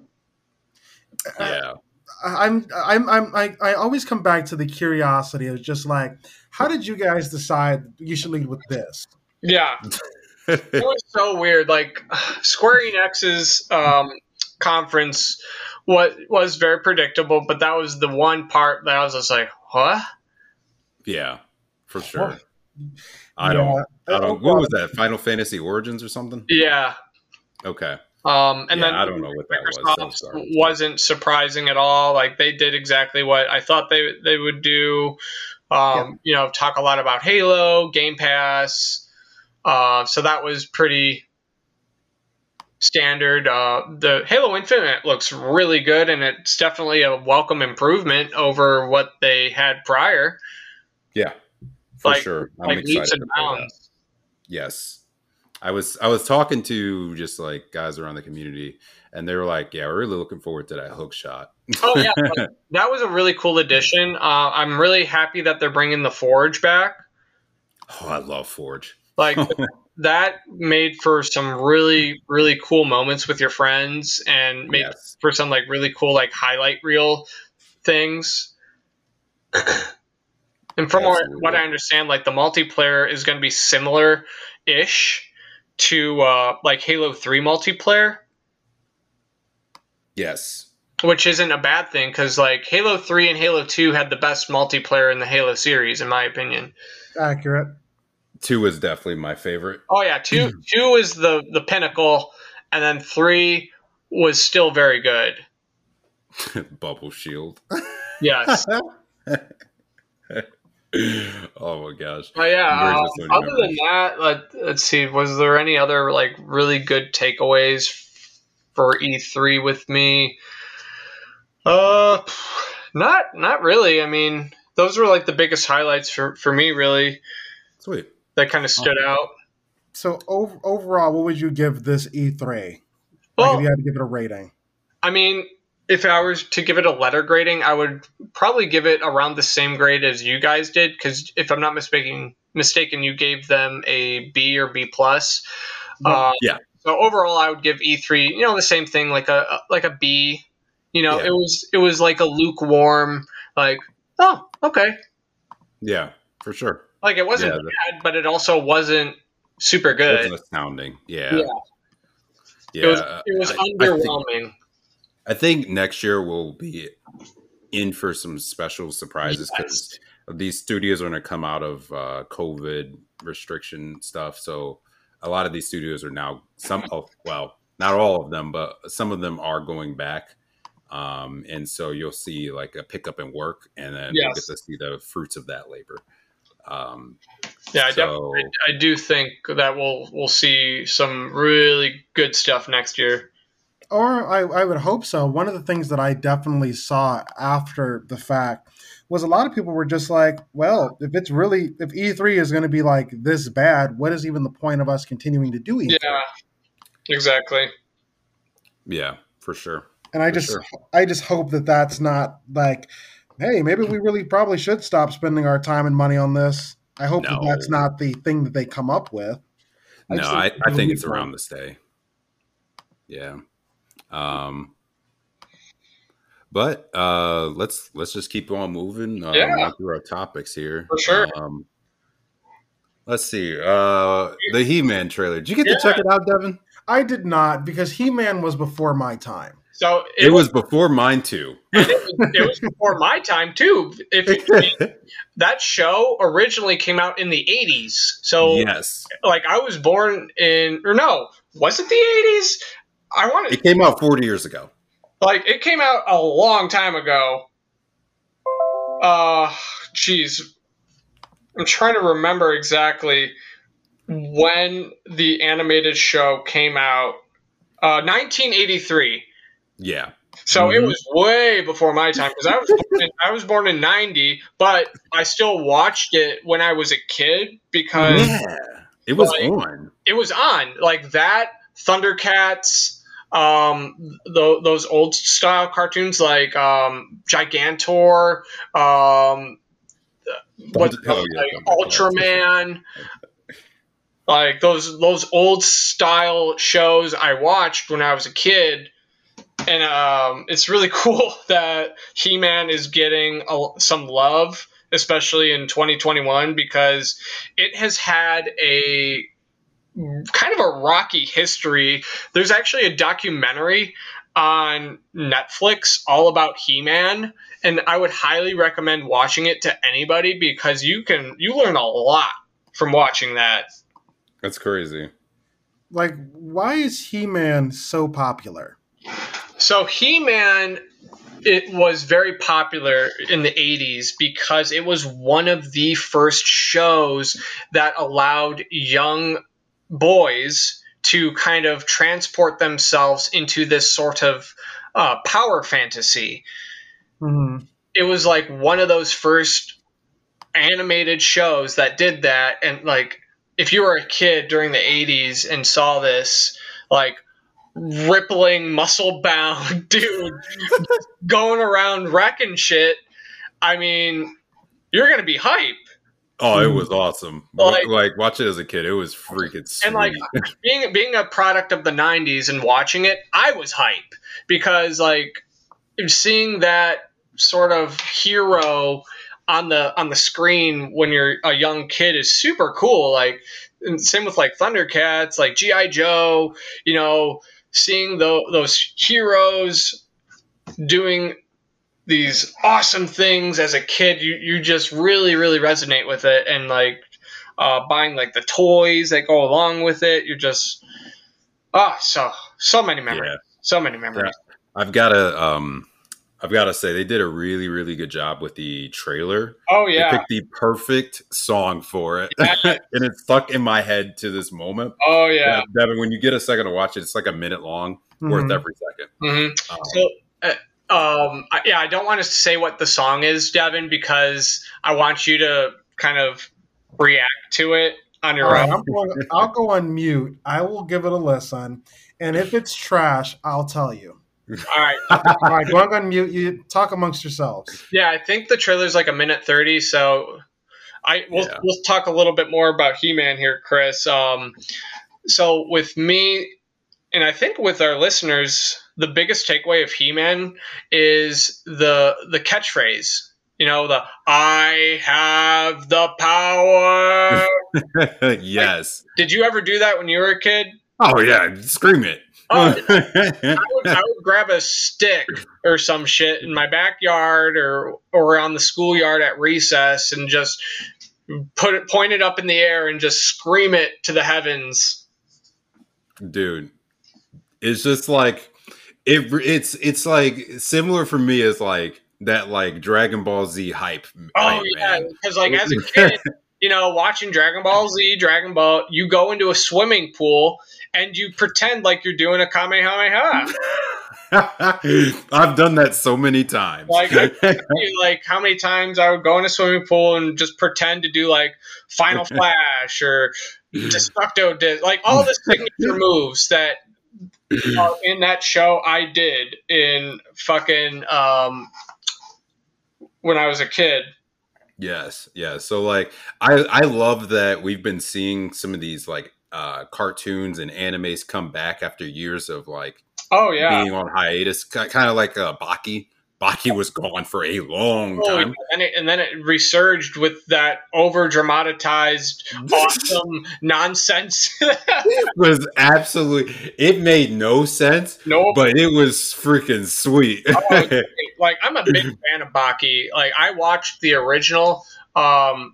Speaker 2: Yeah.
Speaker 3: I'm I'm I'm I, I always come back to the curiosity of just like, how did you guys decide you should lead with this?
Speaker 1: Yeah. It was so weird. Like Square Enix's um, conference was was very predictable, but that was the one part that I was just like, what?
Speaker 2: Yeah, for sure. I
Speaker 3: Yeah.
Speaker 2: don't. I don't. What was that? Final Fantasy Origins or something?
Speaker 1: Yeah.
Speaker 2: Okay.
Speaker 1: Um, and
Speaker 2: yeah,
Speaker 1: then
Speaker 2: I don't know what that
Speaker 1: Microsoft
Speaker 2: was. So sorry.
Speaker 1: wasn't surprising at all. Like they did exactly what I thought they they would do. Um,
Speaker 3: Yeah.
Speaker 1: You know, talk a lot about Halo, Game Pass. Uh, so that was pretty standard. Uh, the Halo Infinite looks really good, and it's definitely a welcome improvement over what they had prior.
Speaker 2: Yeah, for
Speaker 1: like,
Speaker 2: sure. I'm
Speaker 1: like
Speaker 2: excited
Speaker 1: leaps and
Speaker 2: to play that.
Speaker 1: bounds.
Speaker 2: Yes. I was I was talking to just like guys around the community, and they were like, "Yeah, we're really looking forward to that hook shot."
Speaker 1: Oh yeah, like, that was a really cool addition. Uh, I'm really happy that they're bringing the Forge back.
Speaker 2: Oh, I love Forge.
Speaker 1: Like that made for some really really cool moments with your friends, and made
Speaker 2: Yes.
Speaker 1: for some like really cool like highlight reel things. And from what, what I understand, like the multiplayer is going to be similar-ish to uh, like Halo three multiplayer.
Speaker 2: Yes.
Speaker 1: Which isn't a bad thing, because like Halo three and Halo two had the best multiplayer in the Halo series, in my opinion.
Speaker 3: Accurate.
Speaker 2: Two is definitely my favorite.
Speaker 1: Oh yeah, two two is the the pinnacle, and then three was still very good.
Speaker 2: Bubble Shield.
Speaker 1: Yes.
Speaker 2: Oh my gosh.
Speaker 1: Oh yeah. Um,
Speaker 2: so
Speaker 1: other
Speaker 2: memories.
Speaker 1: than that, let, let's see. Was there any other like really good takeaways for E three with me? Uh, not not really. I mean, those were like the biggest highlights for for me, really.
Speaker 2: Sweet.
Speaker 1: That kind of stood
Speaker 2: awesome.
Speaker 1: out.
Speaker 3: So over, overall, what would you give this E three?
Speaker 1: Well,
Speaker 3: like if you had to give it a rating.
Speaker 1: I mean, if I was to give it a letter grading, I would probably give it around the same grade as you guys did, because if I'm not mistaken, mistaken, you gave them a B or B plus.
Speaker 3: Yep.
Speaker 1: Uh,
Speaker 2: Yeah.
Speaker 1: So overall, I would give E three, you know, the same thing, like a like a B. You know,
Speaker 2: Yeah.
Speaker 1: it was it was like a lukewarm, like, oh, okay.
Speaker 2: Yeah, for sure.
Speaker 1: Like it wasn't
Speaker 2: Yeah, the-
Speaker 1: bad, but it also wasn't super good.
Speaker 2: It was astounding. Yeah.
Speaker 1: Yeah.
Speaker 2: Yeah.
Speaker 1: It was it was
Speaker 2: I- I
Speaker 1: underwhelming.
Speaker 2: think- I think next year we'll be in for some special surprises, because
Speaker 1: Yes.
Speaker 2: these studios are going to come out of uh, COVID restriction stuff. So a lot of these studios are now some, oh, well, not all of them, but some of them are going back. Um, and so you'll see like a pickup in work, and then we'll
Speaker 1: Yes.
Speaker 2: get to see the fruits of that labor. Um,
Speaker 1: Yeah, I,
Speaker 2: so,
Speaker 1: definitely, I do think that we'll we'll see some really good stuff next year.
Speaker 3: Or I, I would hope so. One of the things that I definitely saw after the fact was a lot of people were just like, well, if it's really, if E three is going to be like this bad, what is even the point of us continuing to do E three?
Speaker 1: Yeah, exactly.
Speaker 2: yeah, for sure.
Speaker 3: And I
Speaker 2: For
Speaker 3: just,
Speaker 2: sure.
Speaker 3: I just hope that that's not like, hey, maybe we really probably should stop spending our time and money on this. I hope that
Speaker 2: No.
Speaker 3: that's not the thing that they come up with. I
Speaker 2: No,
Speaker 3: just
Speaker 2: I,
Speaker 3: think
Speaker 2: I think
Speaker 3: it's
Speaker 2: it's around to stay. Yeah. Um, but uh, let's let's just keep on moving. Uh,
Speaker 1: Yeah.
Speaker 2: run through our topics here.
Speaker 1: For sure.
Speaker 2: Um, let's see. Uh, the He-Man trailer. Did you get
Speaker 1: Yeah.
Speaker 2: to check it out, Devin?
Speaker 3: I did not, because He-Man was before my time.
Speaker 1: So
Speaker 2: It,
Speaker 1: it,
Speaker 2: was
Speaker 1: was,
Speaker 2: before mine too.
Speaker 1: and it was it was before my time too. If you, that show originally came out in the eighties, so
Speaker 2: Yes,
Speaker 1: like I was born in, or no, was it the eighties? I want
Speaker 2: it
Speaker 1: to
Speaker 2: came out forty years ago.
Speaker 1: like it came out a long time ago. Uh, geez, I'm trying to remember exactly when the animated show came out. Uh, nineteen eighty-three.
Speaker 2: Yeah,
Speaker 1: So mm-hmm. It was way before my time because I was born in, I was born in ninety, but I still watched it when I was a kid because
Speaker 2: yeah, it was
Speaker 1: like,
Speaker 2: on.
Speaker 1: It was on like that. Thundercats, um, th- those old style cartoons like um, Gigantor, um, what oh, yeah, like Ultraman. Like those those old style shows I watched when I was a kid, and um, it's really cool that He-Man is getting a, some love, especially in twenty twenty-one, because it has had a kind of a rocky history. There's actually a documentary on Netflix all about He-Man, and I would highly recommend watching it to anybody because you can you learn a lot from watching that.
Speaker 2: That's crazy.
Speaker 3: Like, why is He-Man so popular?
Speaker 1: So He-Man, it was very popular in the eighties because it was one of the first shows that allowed young boys to kind of transport themselves into this sort of uh, power fantasy.
Speaker 3: Mm-hmm.
Speaker 1: It was like one of those first animated shows that did that, and like, if you were a kid during the eighties and saw this, like, rippling, muscle-bound dude going around wrecking shit, I mean, you're going to be hype.
Speaker 2: Oh, it was awesome. Like, like, watch it as a kid. It was freaking sweet.
Speaker 1: And, like, being, being a product of the nineties and watching it, I was hype. Because, like, seeing that sort of hero on the on the screen when you're a young kid is super cool. Like, and same with like Thundercats, like G I Joe, you know, seeing the, those heroes doing these awesome things as a kid, you, you just really, really resonate with it. And like uh, buying like the toys that go along with it, you're just, oh, so, so many memories, yeah. so many memories.
Speaker 2: Yeah. I've got to, um, I've got to say, they did a really, really good job with the trailer.
Speaker 1: Oh, yeah.
Speaker 2: They picked the perfect song for it. Yeah. And it's stuck in my head to this moment.
Speaker 1: Oh, yeah.
Speaker 2: Devin, when you get a second to watch it, it's like a minute long, mm-hmm. worth every second.
Speaker 1: Mm-hmm. Um, so, uh, um, I, yeah, I don't want to say what the song is, Devin, because I want you to kind of react to it on your
Speaker 3: right,
Speaker 1: own.
Speaker 3: I'm going, I'll go on mute. I will give it a listen. And if it's trash, I'll tell you.
Speaker 1: All right.
Speaker 3: All right, go on mute. You talk amongst yourselves.
Speaker 1: Yeah, I think the trailer's like a minute thirty, so I we'll, yeah. we'll talk a little bit more about He-Man here, Chris. Um, so with me, and I think with our listeners, the biggest takeaway of He-Man is the the catchphrase. You know, the "I have the power."
Speaker 2: Yes.
Speaker 1: Like, did you ever do that when you were a kid?
Speaker 2: Oh yeah, scream it.
Speaker 1: Oh, I, would, I would grab a stick or some shit in my backyard or or on the schoolyard at recess and just put it, point it up in the air and just scream it to the heavens.
Speaker 2: Dude, it's just like it. It's it's like similar for me as like that like Dragon Ball Z hype.
Speaker 1: Oh
Speaker 2: hype,
Speaker 1: yeah, because like as a kid, you know, watching Dragon Ball Z, Dragon Ball, you go into a swimming pool and you pretend like you're doing a Kamehameha.
Speaker 2: I've done that so many times.
Speaker 1: Like, I, like how many times I would go in a swimming pool and just pretend to do like Final Flash or Destructo Disc, like all the signature moves that uh, in that show I did in fucking um, when I was a kid.
Speaker 2: Yes, yeah. So like, I I love that we've been seeing some of these like uh, cartoons and animes come back after years of like,
Speaker 1: oh yeah,
Speaker 2: being on hiatus. Kind of like uh, Baki. Baki was gone for a long
Speaker 1: oh,
Speaker 2: time,
Speaker 1: and, it, and then it resurged with that over dramatized, awesome nonsense.
Speaker 2: It was absolutely. It made no sense.
Speaker 1: No,
Speaker 2: but it was freaking sweet.
Speaker 1: Oh, like I'm a big fan of Baki. Like I watched the original um,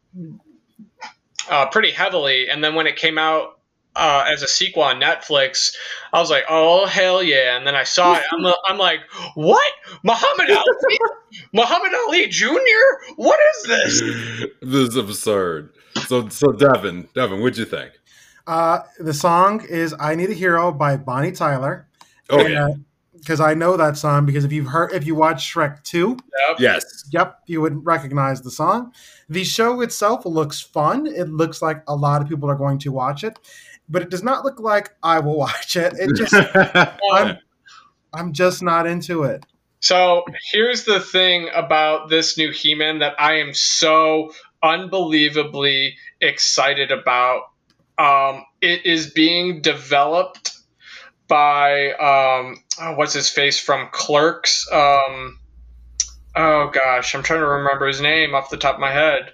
Speaker 1: uh, pretty heavily, and then when it came out uh, as a sequel on Netflix, I was like, "Oh hell yeah!" And then I saw it. I'm, I'm like, "What? Muhammad Ali? Muhammad Ali Junior? What is this?"
Speaker 2: This is absurd. So, so Devin, Devin, what'd you think?
Speaker 3: Uh, the song is "I Need a Hero" by Bonnie Tyler.
Speaker 2: Oh
Speaker 3: and,
Speaker 2: yeah.
Speaker 3: Uh, because I know that song because if you've heard, if you watch Shrek two,
Speaker 1: Yep.
Speaker 2: Yes.
Speaker 3: yep, you would recognize the song. The show itself looks fun. It looks like a lot of people are going to watch it, but it does not look like I will watch it. It just, I'm, I'm just not into it.
Speaker 1: So here's the thing about this new He-Man that I am so unbelievably excited about. Um, it is being developed by um, oh, what's his face from Clerks. Um, oh gosh, I'm trying to remember his name off the top of my head.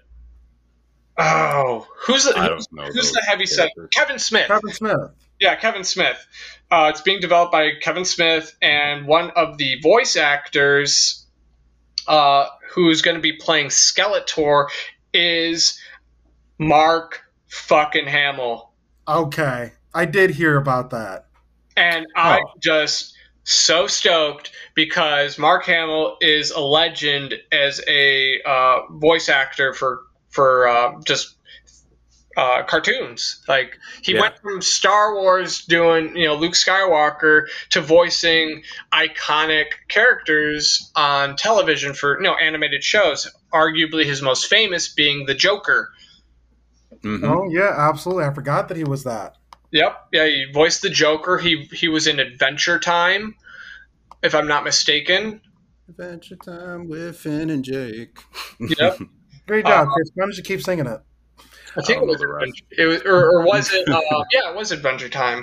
Speaker 1: Oh, who's the
Speaker 2: I
Speaker 1: who's,
Speaker 2: don't know
Speaker 1: who's
Speaker 2: those
Speaker 1: the heavy set?
Speaker 2: characters.
Speaker 1: Kevin Smith.
Speaker 3: Kevin Smith.
Speaker 1: Yeah, Kevin Smith. Uh, it's being developed by Kevin Smith, and one of the voice actors uh, who's going to be playing Skeletor is Mark fucking Hamill.
Speaker 3: Okay, I did hear about that.
Speaker 1: And I'm
Speaker 2: Oh.
Speaker 1: just so stoked because Mark Hamill is a legend as a uh, voice actor for for uh, just uh, cartoons. Like he
Speaker 2: Yeah.
Speaker 1: went from Star Wars doing you know Luke Skywalker to voicing iconic characters on television for you know animated shows. Arguably his most famous being the Joker.
Speaker 2: Mhm.
Speaker 3: Oh yeah, absolutely. I forgot that he was that.
Speaker 1: Yep, yeah, he voiced the Joker. He he was in Adventure Time, if I'm not mistaken.
Speaker 2: Adventure Time with Finn and Jake.
Speaker 1: Yep.
Speaker 3: Great job, Chris. Why don't you keep singing it?
Speaker 1: I think
Speaker 2: I
Speaker 1: it
Speaker 2: don't
Speaker 1: was,
Speaker 2: know the rest.
Speaker 1: Adventure, it was or, or was it? Uh, yeah, it was Adventure Time.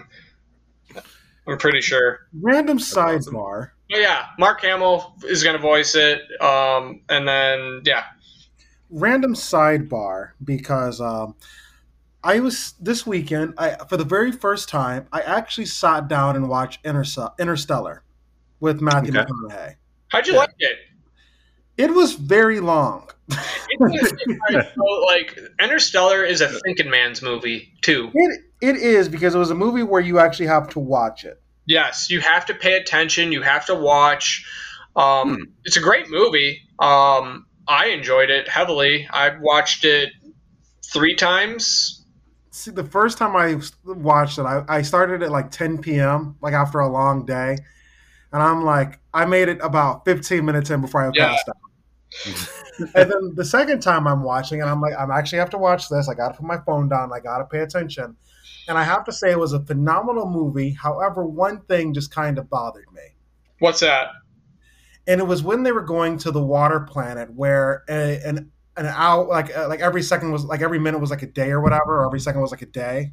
Speaker 1: I'm pretty sure.
Speaker 3: Random
Speaker 2: awesome.
Speaker 3: sidebar.
Speaker 1: But yeah, Mark Hamill is going to voice it, um, and then yeah,
Speaker 3: Random sidebar because um, I was this weekend. I for the very first time, I actually sat down and watched Interse- Interstellar with Matthew
Speaker 2: Okay.
Speaker 3: McConaughey.
Speaker 1: how'd you
Speaker 2: Yeah.
Speaker 1: like it?
Speaker 3: It was very long.
Speaker 1: It was, it, so, like Interstellar is a thinking man's movie too.
Speaker 3: It it is because it was a movie where you actually have to watch it.
Speaker 1: Yes, you have to pay attention. You have to watch. Um,
Speaker 2: Hmm.
Speaker 1: It's a great movie. Um, I enjoyed it heavily. I watched it three times.
Speaker 3: See, the first time I watched it, I, I started at like ten p.m. like after a long day, and I'm like, I made it about fifteen minutes in before I
Speaker 1: Yeah.
Speaker 3: passed out. And then the second time I'm watching, and I'm like, I'm actually have to watch this. I got to put my phone down. I got to pay attention. And I have to say, it was a phenomenal movie. However, one thing just kind of bothered me.
Speaker 1: What's that?
Speaker 3: And it was when they were going to the water planet, where a, an an hour, like uh, like every second was like every minute was like a day or whatever, or every second was like a day,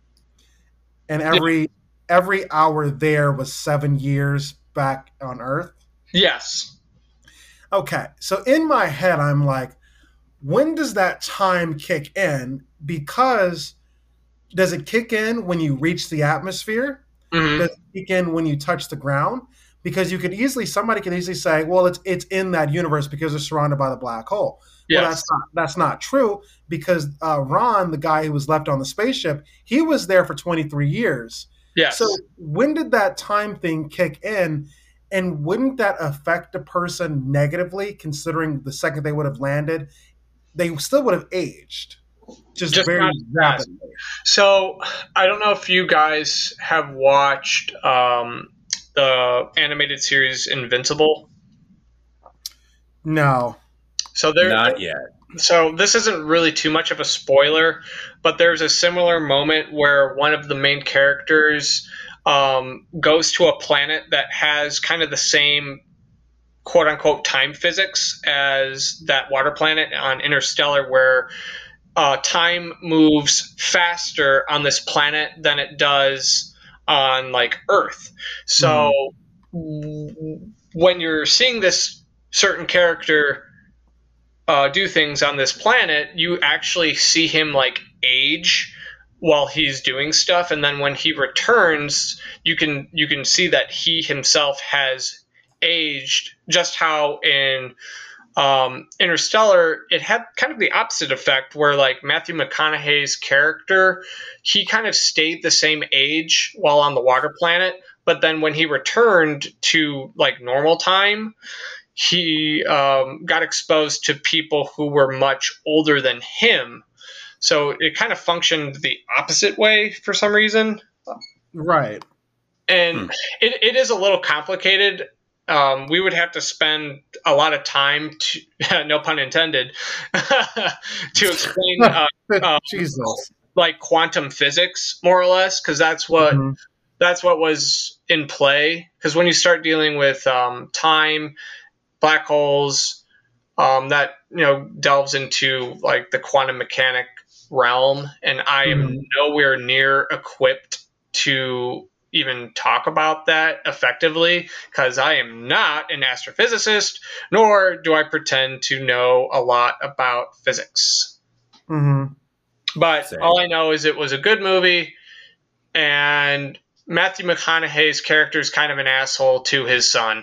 Speaker 3: and every every hour there was seven years back on Earth.
Speaker 1: Yes.
Speaker 3: Okay, so in my head, I'm like, when does that time kick in? Because does it kick in when you reach the atmosphere?
Speaker 1: hmm
Speaker 3: Does it kick in when you touch the ground? Because you could easily, somebody could easily say, well, it's it's in that universe because it's surrounded by the black hole. Well,
Speaker 1: Yes.
Speaker 3: that's not that's not true because uh, Ron, the guy who was left on the spaceship, he was there for twenty-three years.
Speaker 1: Yes.
Speaker 3: So when did that time thing kick in? And wouldn't that affect a person negatively, considering the second they would have landed, they still would have aged just,
Speaker 1: Just
Speaker 3: very
Speaker 1: not as fast.
Speaker 3: rapidly.
Speaker 1: So I don't know if you guys have watched um, the animated series Invincible.
Speaker 3: No.
Speaker 1: So there,
Speaker 2: Not yet.
Speaker 1: so this isn't really too much of a spoiler, but there's a similar moment where one of the main characters um, goes to a planet that has kind of the same quote unquote time physics as that water planet on Interstellar, where uh, time moves faster on this planet than it does on like Earth. So w- when you're seeing this certain character uh, do things on this planet, you actually see him like age while he's doing stuff, and then when he returns, you can you can see that he himself has aged. Just how in um, Interstellar, it had kind of the opposite effect, where like Matthew McConaughey's character, he kind of stayed the same age while on the water planet, but then when he returned to like normal time, he um, got exposed to people who were much older than him. So it kind of functioned the opposite way for some reason.
Speaker 3: Right.
Speaker 1: And
Speaker 2: Hmm.
Speaker 1: it, it is a little complicated. Um, we would have to spend a lot of time, to, no pun intended, to explain uh, uh,
Speaker 3: Jesus.
Speaker 1: like quantum physics, more or less, because that's what
Speaker 3: Mhm.
Speaker 1: that's what was in play. Because when you start dealing with um, time, black holes, um, that you know delves into like the quantum mechanic realm, and I am
Speaker 3: Mhm.
Speaker 1: nowhere near equipped to even talk about that effectively because I am not an astrophysicist, nor do I pretend to know a lot about physics.
Speaker 3: Mhm.
Speaker 1: But
Speaker 2: Same.
Speaker 1: all I know is it was a good movie, and Matthew McConaughey's character is kind of an asshole to his son.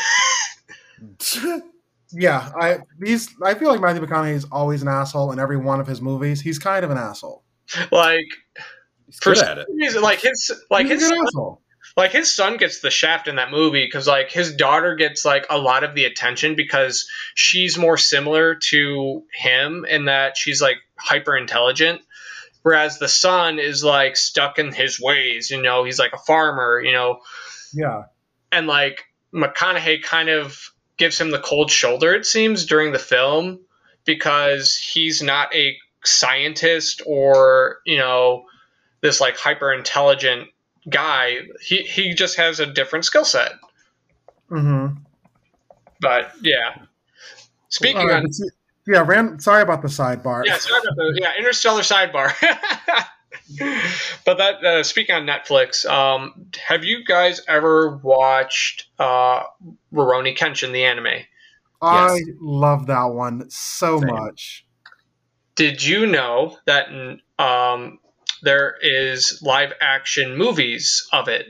Speaker 3: Yeah, I he's I feel like Matthew McConaughey is always an asshole in every one of his movies. He's kind of an asshole.
Speaker 1: Like
Speaker 2: He's
Speaker 1: for
Speaker 2: good
Speaker 1: some
Speaker 2: at it.
Speaker 1: reason, like his like
Speaker 3: He's a
Speaker 1: his
Speaker 3: good
Speaker 1: son,
Speaker 3: asshole.
Speaker 1: like his son gets the shaft in that movie because like his daughter gets like a lot of the attention because she's more similar to him in that she's like hyper intelligent, whereas the son is like stuck in his ways. You know, he's like a farmer. You know,
Speaker 3: Yeah.
Speaker 1: and like McConaughey kind of gives him the cold shoulder, it seems, during the film because he's not a scientist or, you know, this like hyper intelligent guy. He he just has a different skill set.
Speaker 3: Mm-hmm.
Speaker 1: But yeah. Speaking
Speaker 3: Uh,
Speaker 1: on
Speaker 3: but see- yeah, Ran. Sorry about the sidebar.
Speaker 1: yeah, sorry about the yeah, interstellar sidebar. But that uh, speaking on Netflix, um, have you guys ever watched uh, Rurouni Kenshin, the anime?
Speaker 3: I
Speaker 2: Yes.
Speaker 3: love that one so
Speaker 2: Same.
Speaker 3: much.
Speaker 1: Did you know that um, there is live action movies of it?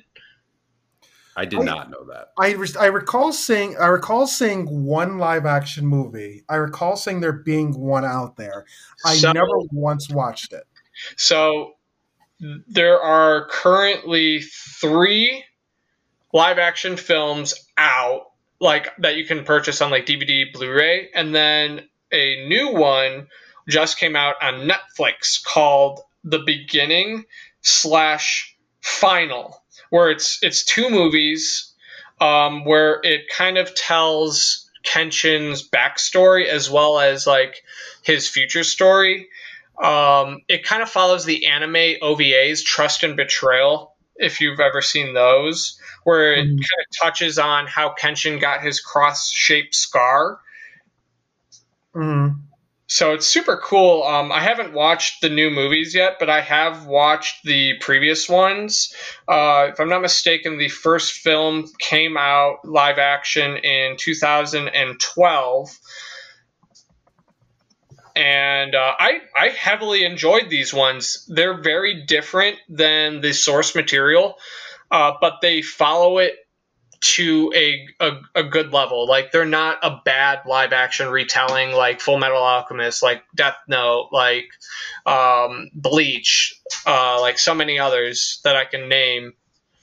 Speaker 2: I did
Speaker 3: I-
Speaker 2: not know that.
Speaker 3: I, re- I recall seeing I recall seeing one live action movie. I recall seeing there being one out there. I
Speaker 1: So,
Speaker 3: never once watched it.
Speaker 1: so there are currently three live action films out, like that you can purchase on like D V D, Blu-ray, and then a new one just came out on Netflix called The Beginning slash Final, where it's it's two movies, um, where it kind of tells Kenshin's backstory as well as like his future story. Um, it kind of follows the anime O V As Trust and Betrayal, if you've ever seen those, where it
Speaker 3: Mhm.
Speaker 1: kind of touches on how Kenshin got his cross-shaped scar.
Speaker 3: Mhm.
Speaker 1: So it's super cool. Um, I haven't watched the new movies yet, but I have watched the previous ones. Uh, if I'm not mistaken, the first film came out live action in two thousand twelve. And uh, I, I heavily enjoyed these ones. They're very different than the source material, uh, but they follow it to a, a a good level. Like they're not a bad live action retelling like Full Metal Alchemist, like Death Note, like um, Bleach, uh, like so many others that I can name.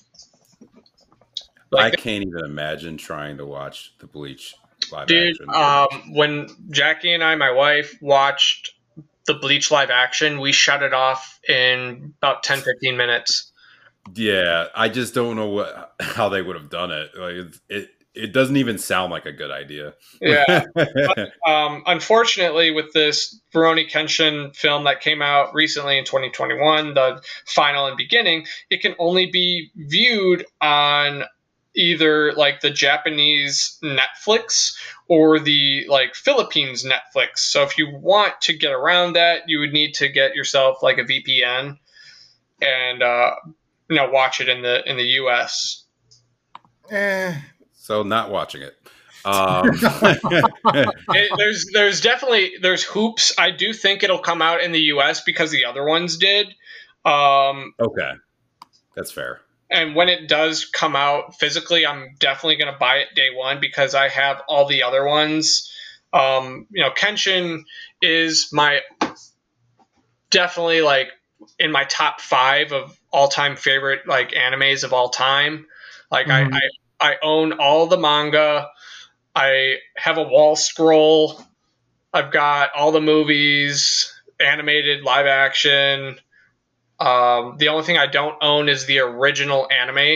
Speaker 1: Like
Speaker 2: I can't even imagine trying to watch the Bleach live
Speaker 1: dude,
Speaker 2: action.
Speaker 1: um, when Jackie and I, my wife, watched the Bleach live action, we shut it off in about ten, fifteen minutes.
Speaker 2: Yeah, I just don't know what how they would have done it. Like it's, it, it doesn't even sound like a good idea.
Speaker 1: Yeah. Um, unfortunately, with this Rurouni Kenshin film that came out recently in twenty twenty-one, the final and beginning, it can only be viewed on either like the Japanese Netflix or the like Philippines Netflix. So if you want to get around that, you would need to get yourself like a V P N and uh, you know watch it in the in the U S.
Speaker 3: Eh.
Speaker 2: So not watching it. Um,
Speaker 1: It, there's there's definitely there's hoops. I do think it'll come out in the U S because the other ones did. Um,
Speaker 2: okay, that's fair.
Speaker 1: and when it does come out physically, I'm definitely going to buy it day one because I have all the other ones. Um, you know, Kenshin is my definitely like in my top five of all time favorite like animes of all time. Like
Speaker 3: Mhm.
Speaker 1: I, I I own all the manga. I have a wall scroll. I've got all the movies, animated, live action. Um, the only thing I don't own is the original anime.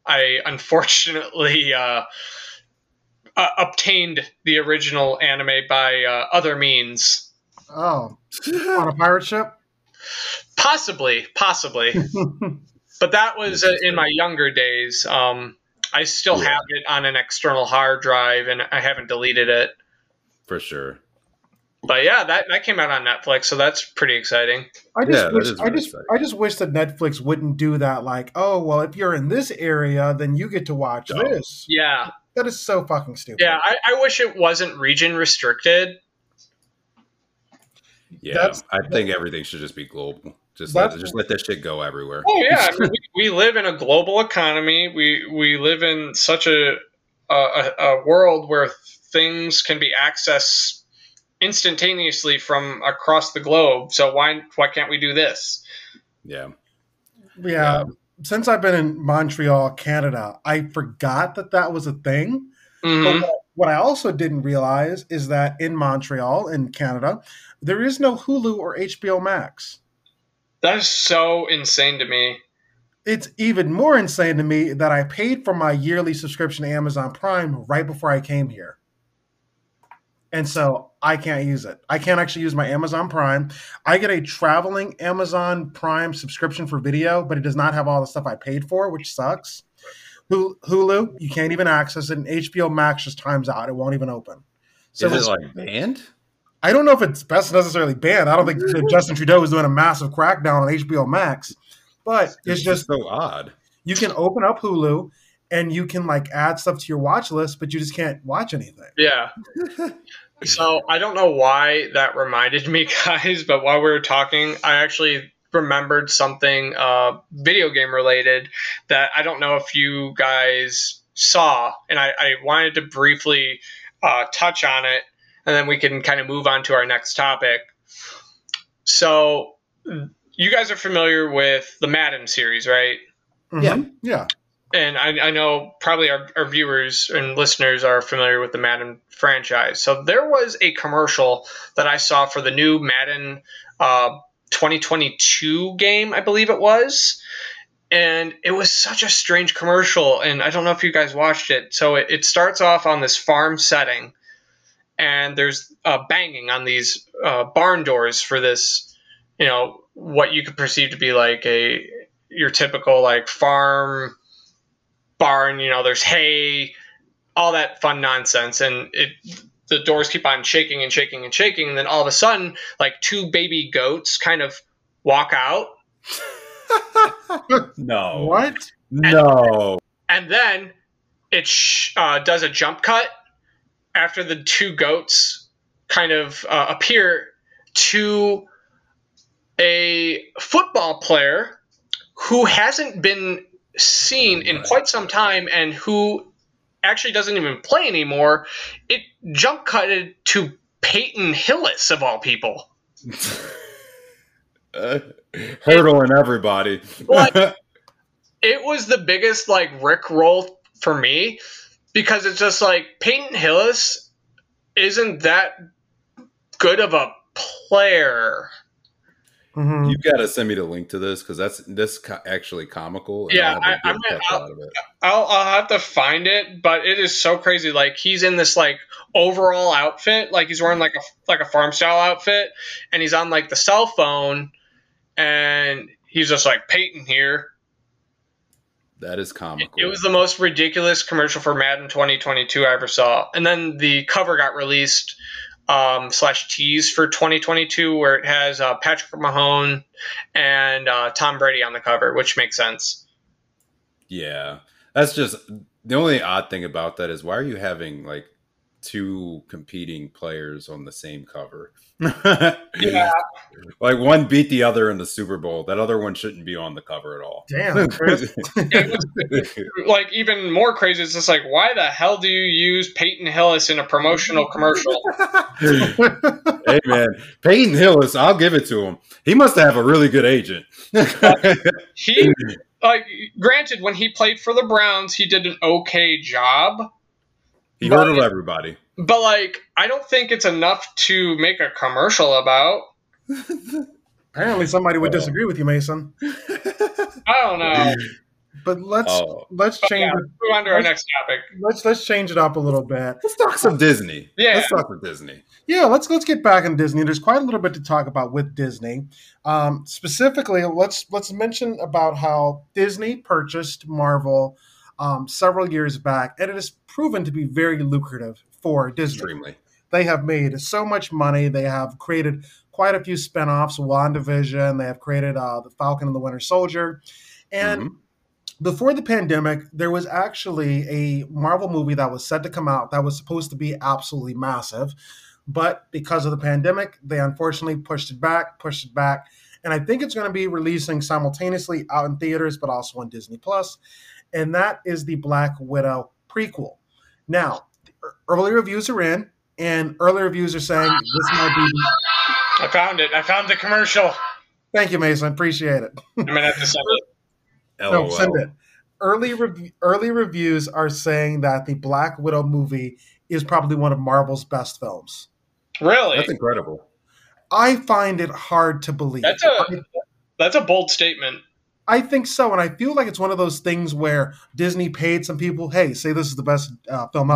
Speaker 1: I unfortunately uh, uh, obtained the original anime by uh, other means.
Speaker 3: Oh, on a pirate ship?
Speaker 1: Possibly, possibly. But that was uh, in my younger days. Um, I still
Speaker 2: Yeah.
Speaker 1: have it on an external hard drive, and I haven't deleted it.
Speaker 2: For sure.
Speaker 1: But yeah, that, that came out on Netflix, so that's pretty exciting.
Speaker 3: I just
Speaker 2: Yeah, that
Speaker 3: wish
Speaker 2: is
Speaker 3: I
Speaker 2: really
Speaker 3: just
Speaker 2: exciting.
Speaker 3: I just wish that Netflix wouldn't do that. Like, oh well, if you're in this area, then you get to watch
Speaker 2: No.
Speaker 3: this.
Speaker 1: Yeah,
Speaker 3: That is so fucking stupid.
Speaker 1: yeah. I, I wish it wasn't region restricted.
Speaker 2: Yeah,
Speaker 3: That's-
Speaker 2: I think everything should just be global. Just
Speaker 3: That's-
Speaker 2: let, just let that shit go everywhere.
Speaker 1: Oh yeah, I mean, we, we live in a global economy. We we live in such a, a a world where things can be accessed instantaneously from across the globe. So why why can't we do this?
Speaker 2: Yeah.
Speaker 3: yeah.
Speaker 2: Yeah.
Speaker 3: Since I've been in Montreal, Canada, I forgot that that was a thing.
Speaker 1: Mhm.
Speaker 3: But what, what I also didn't realize is that in Montreal, in Canada, there is no Hulu or H B O Max.
Speaker 1: That is so insane to me.
Speaker 3: It's even more insane to me that I paid for my yearly subscription to Amazon Prime right before I came here. And so I can't use it. I can't actually use my Amazon Prime. I get a traveling Amazon Prime subscription for video, but it does not have all the stuff I paid for, which sucks. Hulu, you can't even access it, and H B O Max just times out. It won't even open. So
Speaker 2: Is it
Speaker 3: it's-
Speaker 2: like banned?
Speaker 3: I don't know if it's best necessarily banned. I don't think that Justin Trudeau is doing a massive crackdown on H B O Max, but it's just
Speaker 2: so odd.
Speaker 3: you can open up Hulu and you can like add stuff to your watch list, but you just can't watch anything.
Speaker 1: Yeah. So I don't know why that reminded me, guys, but while we were talking, I actually remembered something uh, video game related that I don't know if you guys saw, and I, I wanted to briefly uh, touch on it, and then we can kind of move on to our next topic. So you guys are familiar with the Madden series, right?
Speaker 3: Mhm.
Speaker 2: Yeah.
Speaker 3: Yeah.
Speaker 1: And I, I know probably our, our viewers and listeners are familiar with the Madden franchise. So there was a commercial that I saw for the new Madden uh, twenty twenty-two game, I believe it was. And it was such a strange commercial, and I don't know if you guys watched it. So it, it starts off on this farm setting, and there's uh, banging on these uh, barn doors for this, you know, what you could perceive to be like a your typical like farm barn. You know, there's hay, all that fun nonsense, and it the doors keep on shaking and shaking and shaking, and then all of a sudden, like two baby goats kind of walk out.
Speaker 2: No.
Speaker 3: What?
Speaker 2: No.
Speaker 1: And then it sh- uh, does a jump cut after the two goats kind of uh, appear to a football player who hasn't been seen in quite some time and who actually doesn't even play anymore. It jump cutted to Peyton Hillis, of all people.
Speaker 2: Uh, hurdling everybody.
Speaker 1: Like, it was the biggest like Rick roll for me, because it's just like Peyton Hillis isn't that good of a player.
Speaker 3: Mhm.
Speaker 2: You gotta send me the link to this because that's this co- actually comical. and
Speaker 1: Yeah,
Speaker 2: I'll have a
Speaker 1: I-
Speaker 2: good
Speaker 1: I'm gonna-
Speaker 2: chuckle
Speaker 1: I'll-
Speaker 2: out of it.
Speaker 1: I'll, I'll have to find it, but it is so crazy. Like, he's in this like overall outfit, like he's wearing like a like a farm style outfit, and he's on like the cell phone, and he's just like Peyton here.
Speaker 2: That is comical.
Speaker 1: It was the most ridiculous commercial for Madden twenty twenty-two I ever saw. And then the cover got released um, slash tease for twenty twenty-two, where it has uh, Patrick Mahone and uh, Tom Brady on the cover, which makes sense.
Speaker 2: Yeah, that's just the only odd thing about that is why are you having like two competing players on the same cover?
Speaker 1: Yeah.
Speaker 2: Like one beat the other in the Super Bowl. That other one shouldn't be on the cover at all.
Speaker 3: Damn, Chris.
Speaker 1: Like, even more crazy, it's just like, why the hell do you use Peyton Hillis in a promotional commercial?
Speaker 2: Hey man, Peyton Hillis, I'll give it to him. He must have a really good agent.
Speaker 1: He, like, granted, when he played for the Browns, he did an okay job.
Speaker 2: He
Speaker 1: But-
Speaker 2: hurdled everybody.
Speaker 1: But, like, I don't think it's enough to make a commercial about.
Speaker 3: Apparently, somebody would disagree with you, Mason.
Speaker 1: I don't know.
Speaker 3: But let's
Speaker 2: Oh,
Speaker 3: let's
Speaker 1: But
Speaker 3: change
Speaker 1: yeah,
Speaker 3: it.
Speaker 1: move on to our
Speaker 3: Let's,
Speaker 1: next topic.
Speaker 3: let's let's change it up a little bit.
Speaker 2: let's talk some Disney.
Speaker 1: Yeah.
Speaker 2: Let's talk some Disney.
Speaker 3: Yeah, let's let's get back on Disney. There's quite a little bit to talk about with Disney. Um, specifically, let's let's mention about how Disney purchased Marvel um, several years back, and it has proven to be very lucrative for Disney.
Speaker 2: Extremely.
Speaker 3: They have made so much money. They have created quite a few spinoffs, WandaVision. They have created uh, the Falcon and the Winter Soldier, and
Speaker 2: Mhm.
Speaker 3: before the pandemic, there was actually a Marvel movie that was set to come out that was supposed to be absolutely massive. But because of the pandemic, they unfortunately pushed it back, pushed it back. And I think it's going to be releasing simultaneously out in theaters, but also on Disney Plus. And that is the Black Widow prequel. Now, early reviews are in, and early reviews are saying this might be.
Speaker 1: I found it. I found the commercial.
Speaker 3: Thank you, Mason. Appreciate it.
Speaker 1: I'm gonna have to send it.
Speaker 3: No, send
Speaker 2: LOL.
Speaker 3: it. Early rev- early reviews are saying that the Black Widow movie is probably one of Marvel's best films.
Speaker 1: Really?
Speaker 2: That's incredible.
Speaker 3: I find it hard to believe.
Speaker 1: That's a that's a bold statement.
Speaker 3: I think so, and I feel like it's one of those things where Disney paid some people, hey, say this is the best uh, film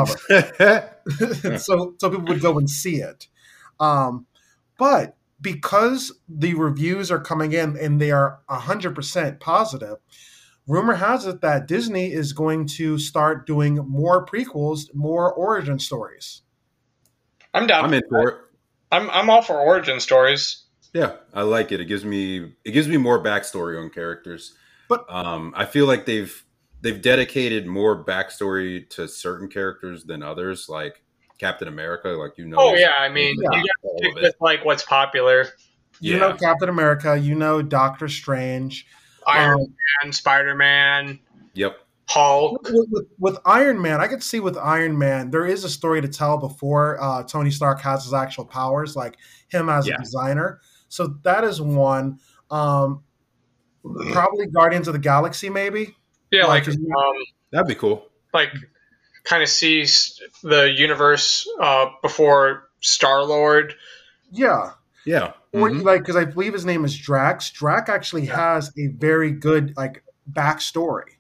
Speaker 3: ever. so so people would go and see it. Um, but because the reviews are coming in and they are one hundred percent positive, rumor has it that Disney is going to start doing more prequels, more origin stories.
Speaker 1: I'm down.
Speaker 2: I'm in for it.
Speaker 1: I'm I'm all for origin stories.
Speaker 2: Yeah, I like it. It gives me it gives me more backstory on characters.
Speaker 3: But
Speaker 2: um, I feel like they've they've dedicated more backstory to certain characters than others, like Captain America. Like you know,
Speaker 1: Oh yeah, I mean,
Speaker 3: Yeah.
Speaker 1: you got
Speaker 2: all
Speaker 1: to
Speaker 2: of
Speaker 1: stick
Speaker 2: it.
Speaker 1: with like what's popular.
Speaker 3: you
Speaker 2: Yeah.
Speaker 3: know Captain America, you know Doctor Strange.
Speaker 1: Iron
Speaker 3: Um,
Speaker 1: Man, Spider Man,
Speaker 2: Yep.
Speaker 1: Hulk.
Speaker 3: with, with, with Iron Man, I could see with Iron Man, there is a story to tell before uh, Tony Stark has his actual powers, like him as
Speaker 2: Yeah.
Speaker 3: a designer. So that is one. Um, probably Guardians of the Galaxy, maybe.
Speaker 1: Yeah, like
Speaker 3: Like,
Speaker 1: um,
Speaker 2: That'd be cool.
Speaker 1: like kind of sees the universe uh, before Star Lord.
Speaker 3: Yeah.
Speaker 2: Yeah.
Speaker 3: Or
Speaker 2: Mhm.
Speaker 3: like, because I believe his name is Drax. Drax actually has a very good like backstory.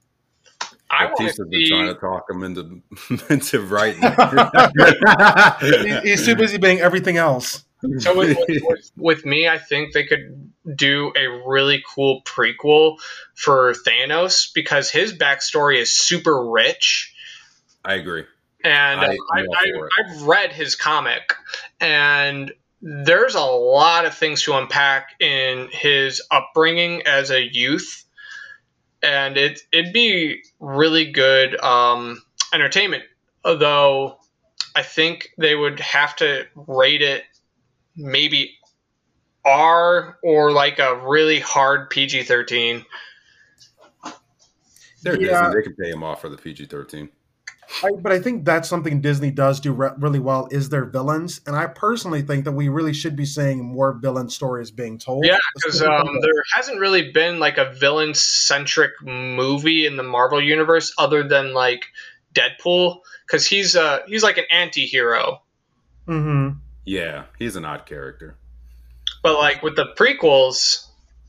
Speaker 1: I want
Speaker 2: Baptista's
Speaker 1: to
Speaker 2: been trying
Speaker 1: see.
Speaker 2: to talk him into into writing.
Speaker 3: He- He's too busy being everything else.
Speaker 1: So with, with, with me, I think they could do a really cool prequel for Thanos because his backstory is super rich.
Speaker 2: I agree.
Speaker 1: And
Speaker 2: I-
Speaker 1: I,
Speaker 2: I'm
Speaker 1: I,
Speaker 2: all
Speaker 1: I,
Speaker 2: for it.
Speaker 1: I've read his comic, and there's a lot of things to unpack in his upbringing as a youth, and it it'd be really good um, entertainment. Although I think they would have to rate it maybe R or like a really hard P G thirteen.
Speaker 2: They're
Speaker 3: Yeah.
Speaker 2: Disney. They can pay him off for the P G thirteen.
Speaker 3: I, but I think that's something Disney does do re- really well is their villains, and I personally think that we really should be seeing more villain stories being told.
Speaker 1: Yeah, because um, there hasn't really been like a villain centric movie in the Marvel universe other than like Deadpool, because he's uh he's like an anti-hero.
Speaker 3: Mm-hmm.
Speaker 2: Yeah, he's an odd character.
Speaker 1: But like with the prequels,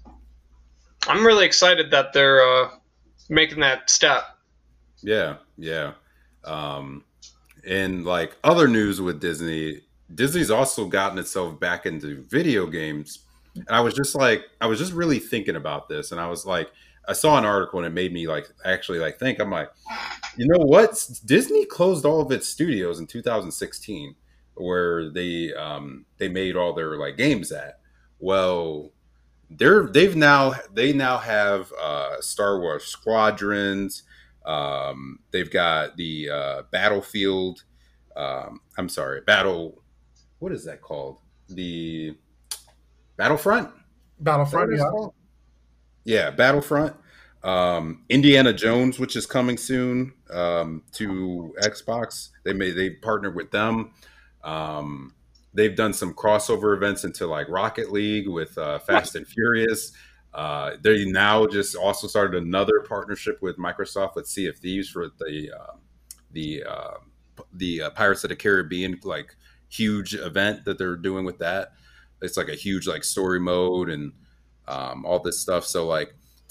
Speaker 1: I'm really excited that they're uh, making that step.
Speaker 2: Yeah, yeah. Um, and like other news with Disney, Disney's also gotten itself back into video games. And I was just like, I was just really thinking about this, and I was like, I saw an article and it made me like actually like think. I'm like, you know what? Disney closed all of its studios in two thousand sixteen, where they um, they made all their like games at. Well, they're they've now they now have uh, Star Wars Squadrons. Um, they've got the uh, Battlefield. Um, I'm sorry, Battle. What is that called? The Battlefront. Is that
Speaker 3: Battlefront,
Speaker 2: what it's
Speaker 3: yeah.
Speaker 2: called? Yeah, Battlefront. Um, Indiana Jones, which is coming soon um, to Xbox. They may they partnered with them. Um, they've done some crossover events into like Rocket League with uh, Fast and Furious. Uh, they now just also started another partnership with Microsoft with Sea of Thieves for the uh, the uh, the uh, Pirates of the Caribbean like huge event that they're doing with that. It's like a huge like story mode and um, all this stuff. So like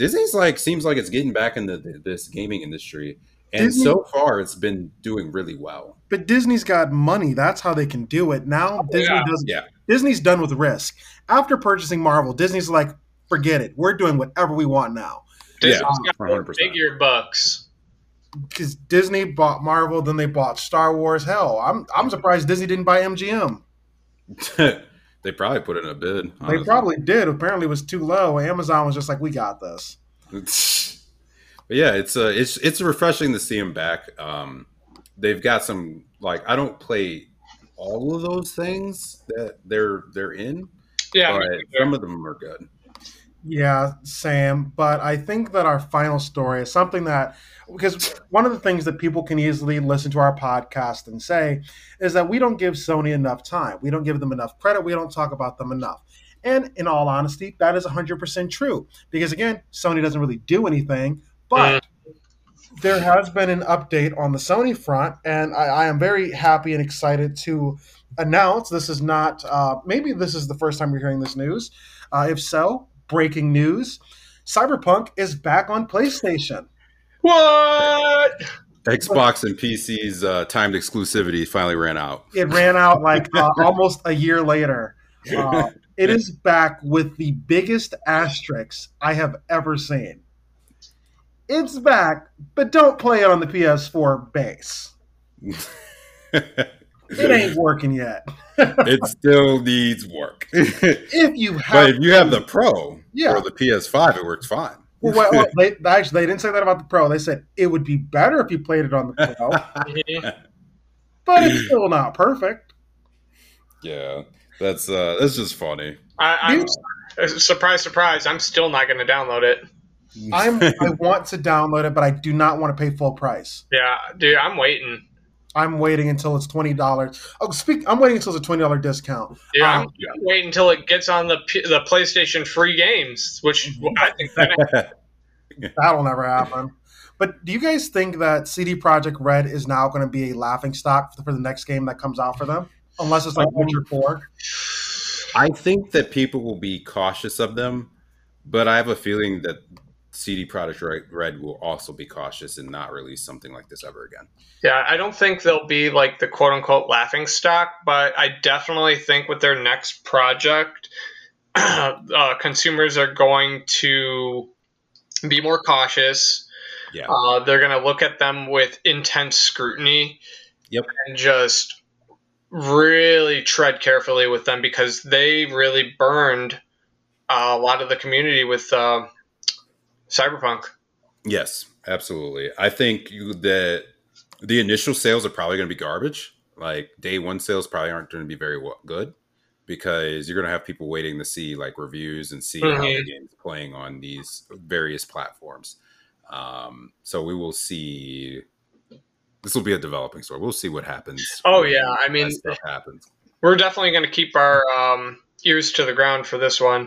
Speaker 2: Disney's like seems like it's getting back into the, this gaming industry, and
Speaker 3: Disney,
Speaker 2: so far it's been doing really well.
Speaker 3: but Disney's got money. That's how they can do it. Now
Speaker 1: Oh,
Speaker 3: Disney
Speaker 1: yeah.
Speaker 3: doesn't.
Speaker 2: Yeah,
Speaker 3: Disney's done with risk. After purchasing Marvel, Disney's like, forget it. We're doing whatever we want now.
Speaker 1: Disney's
Speaker 2: Yeah,
Speaker 1: got
Speaker 2: one
Speaker 1: more
Speaker 2: hundred percent.
Speaker 1: figure bucks.
Speaker 3: Because Disney bought Marvel, then they bought Star Wars. Hell, I'm I'm surprised Disney didn't buy M G M.
Speaker 2: They probably put it in a bid.
Speaker 3: They
Speaker 2: honestly.
Speaker 3: probably did. Apparently, it was too low. Amazon was just like, we got this.
Speaker 2: But yeah, it's uh, it's it's refreshing to see them back. Um, they've got some like I don't play all of those things that they're they're in,
Speaker 1: Yeah,
Speaker 2: but some of them are good.
Speaker 3: Yeah, Sam. But I think that our final story is something that, because one of the things that people can easily listen to our podcast and say is that we don't give Sony enough time. We don't give them enough credit. We don't talk about them enough. And in all honesty, that is one hundred percent true. Because again, Sony doesn't really do anything. But there has been an update on the Sony front. And I, I am very happy and excited to announce this is not, uh, maybe this is the first time you're hearing this news. Uh, if so, breaking news. Cyberpunk is back on PlayStation.
Speaker 1: What?
Speaker 2: Xbox and P C's uh, timed exclusivity finally ran out.
Speaker 3: It ran out like uh, almost a year later. Uh, it is back with the biggest asterisks I have ever seen. It's back, but don't play it on the P S four base. It ain't working yet.
Speaker 2: It still needs work.
Speaker 3: If you have,
Speaker 2: But if you have the Pro
Speaker 3: Yeah.
Speaker 2: or the P S five, it works fine.
Speaker 3: well, well, well, they, actually, they didn't say that about the Pro. They said it would be better if you played it on the Pro, but it's still not perfect.
Speaker 2: Yeah, that's uh, that's just funny.
Speaker 1: I, I'm surprise, surprise. I'm still not going to download it.
Speaker 3: I'm I want to download it, but I do not want to pay full price.
Speaker 1: Yeah, dude, I'm waiting.
Speaker 3: I'm waiting until it's twenty dollars. Oh, speak. I'm waiting until it's a twenty dollar discount.
Speaker 1: Yeah,
Speaker 3: Um,
Speaker 1: I'm waiting until it gets on the P- the PlayStation free games, which I think that
Speaker 3: That'll never happen. But do you guys think that C D Projekt Red is now going to be a laughing stock for the next game that comes out for them? Unless it's like Witcher four.
Speaker 2: I think that people will be cautious of them, but I have a feeling that C D Projekt Red will also be cautious and not release something like this ever again.
Speaker 1: Yeah, I don't think they'll be like the quote unquote laughing stock, but I definitely think with their next project, uh, consumers are going to be more cautious.
Speaker 2: Yeah.
Speaker 1: Uh, they're going to look at them with intense scrutiny.
Speaker 2: Yep.
Speaker 1: And just really tread carefully with them because they really burned uh, a lot of the community with uh, Cyberpunk.
Speaker 2: Yes, absolutely. I think you, that the initial sales are probably going to be garbage. Like day one sales probably aren't going to be very well, good because you're going to have people waiting to see like reviews and see
Speaker 1: Mhm.
Speaker 2: how the game's playing on these various platforms. Um, so we will see. This will be a developing story. We'll see what happens.
Speaker 1: Oh,
Speaker 2: when
Speaker 1: yeah. I
Speaker 2: that
Speaker 1: mean,
Speaker 2: stuff happens.
Speaker 1: we're definitely going to keep our um, ears to the ground for this one.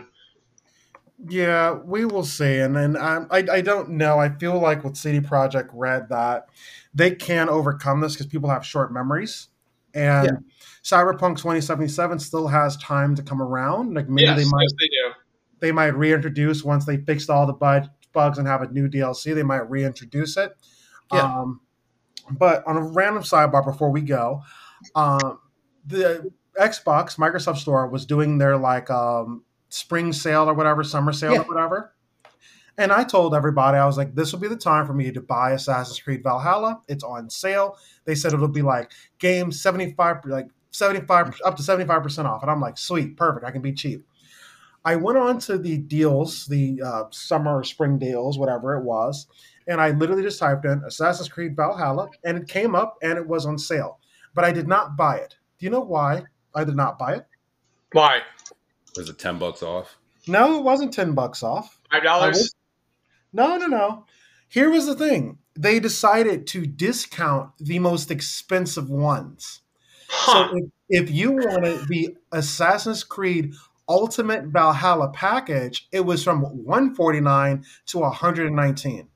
Speaker 3: Yeah, we will see. And then um, I, I don't know. I feel like with C D Projekt Red that they can overcome this because people have short memories. And
Speaker 2: Yeah.
Speaker 3: Cyberpunk twenty seventy-seven still has time to come around. Like maybe
Speaker 1: Yes,
Speaker 3: they might
Speaker 1: yes, they do.
Speaker 3: they might reintroduce once they fixed all the bug, bugs and have a new D L C. They might reintroduce it.
Speaker 2: Yeah.
Speaker 3: Um, but on a random sidebar before we go, um, the Xbox Microsoft Store was doing their like um, spring sale or whatever, summer sale
Speaker 2: Yeah.
Speaker 3: or whatever. And I told everybody, I was like, this will be the time for me to buy Assassin's Creed Valhalla. It's on sale. They said it'll be like game seventy-five, like seventy-five, up to seventy-five percent off. And I'm like, sweet, perfect. I can be cheap. I went on to the deals, the uh, summer or spring deals, whatever it was. And I literally just typed in Assassin's Creed Valhalla and it came up and it was on sale. But I did not buy it. Do you know why I did not buy it?
Speaker 1: Why?
Speaker 2: Was it ten bucks off?
Speaker 3: No, it wasn't ten bucks off.
Speaker 1: Five
Speaker 3: I
Speaker 1: dollars?
Speaker 3: was- No, no, no. Here was the thing. They decided to discount the most expensive ones.
Speaker 1: Huh.
Speaker 3: So if, if you wanted the Assassin's Creed Ultimate Valhalla package, it was from one hundred forty-nine to one hundred nineteen.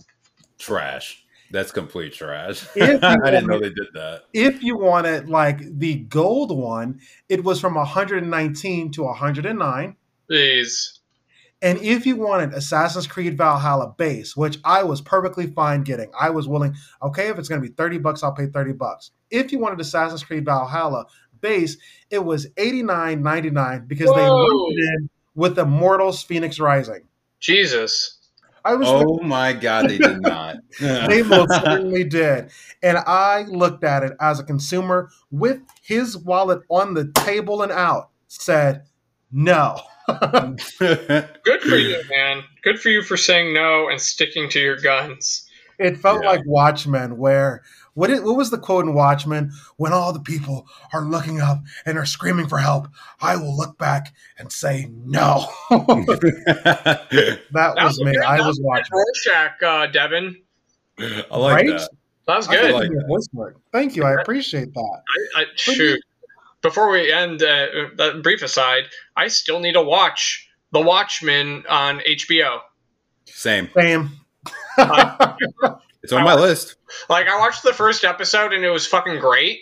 Speaker 2: Trash. That's complete trash.
Speaker 3: If you
Speaker 2: I didn't know
Speaker 3: want-
Speaker 2: they did that.
Speaker 3: If you wanted like the gold one, it was from one hundred nineteen to one hundred nine.
Speaker 1: Jeez.
Speaker 3: And if you wanted Assassin's Creed Valhalla base, which I was perfectly fine getting, I was willing, okay, if it's going to be thirty bucks, I'll pay thirty bucks. If you wanted Assassin's Creed Valhalla base, it was eighty-nine ninety-nine because Whoa. They lumped it in with Immortals Phoenix Rising.
Speaker 1: Jesus.
Speaker 3: I was
Speaker 2: oh my God, they did not.
Speaker 3: They most certainly did. And I looked at it as a consumer with his wallet on the table and out, said, no.
Speaker 1: Good for you, man. Good for you for saying no and sticking to your guns.
Speaker 3: It felt yeah. like Watchmen, where what it, what was the quote in Watchmen? When all the people are looking up and are screaming for help, I will look back and say no. that, that was me. Good. I that was watching.
Speaker 1: Rorschach, uh, Devin.
Speaker 2: I like right? that.
Speaker 1: That was good.
Speaker 3: Like that. Thank you. I appreciate that.
Speaker 1: I, I, shoot. Before we end, uh, that brief aside, I still need to watch The Watchmen on H B O.
Speaker 2: Same.
Speaker 3: Same.
Speaker 1: Uh,
Speaker 2: it's on I my
Speaker 1: watched,
Speaker 2: list.
Speaker 1: Like, I watched the first episode and it was fucking great,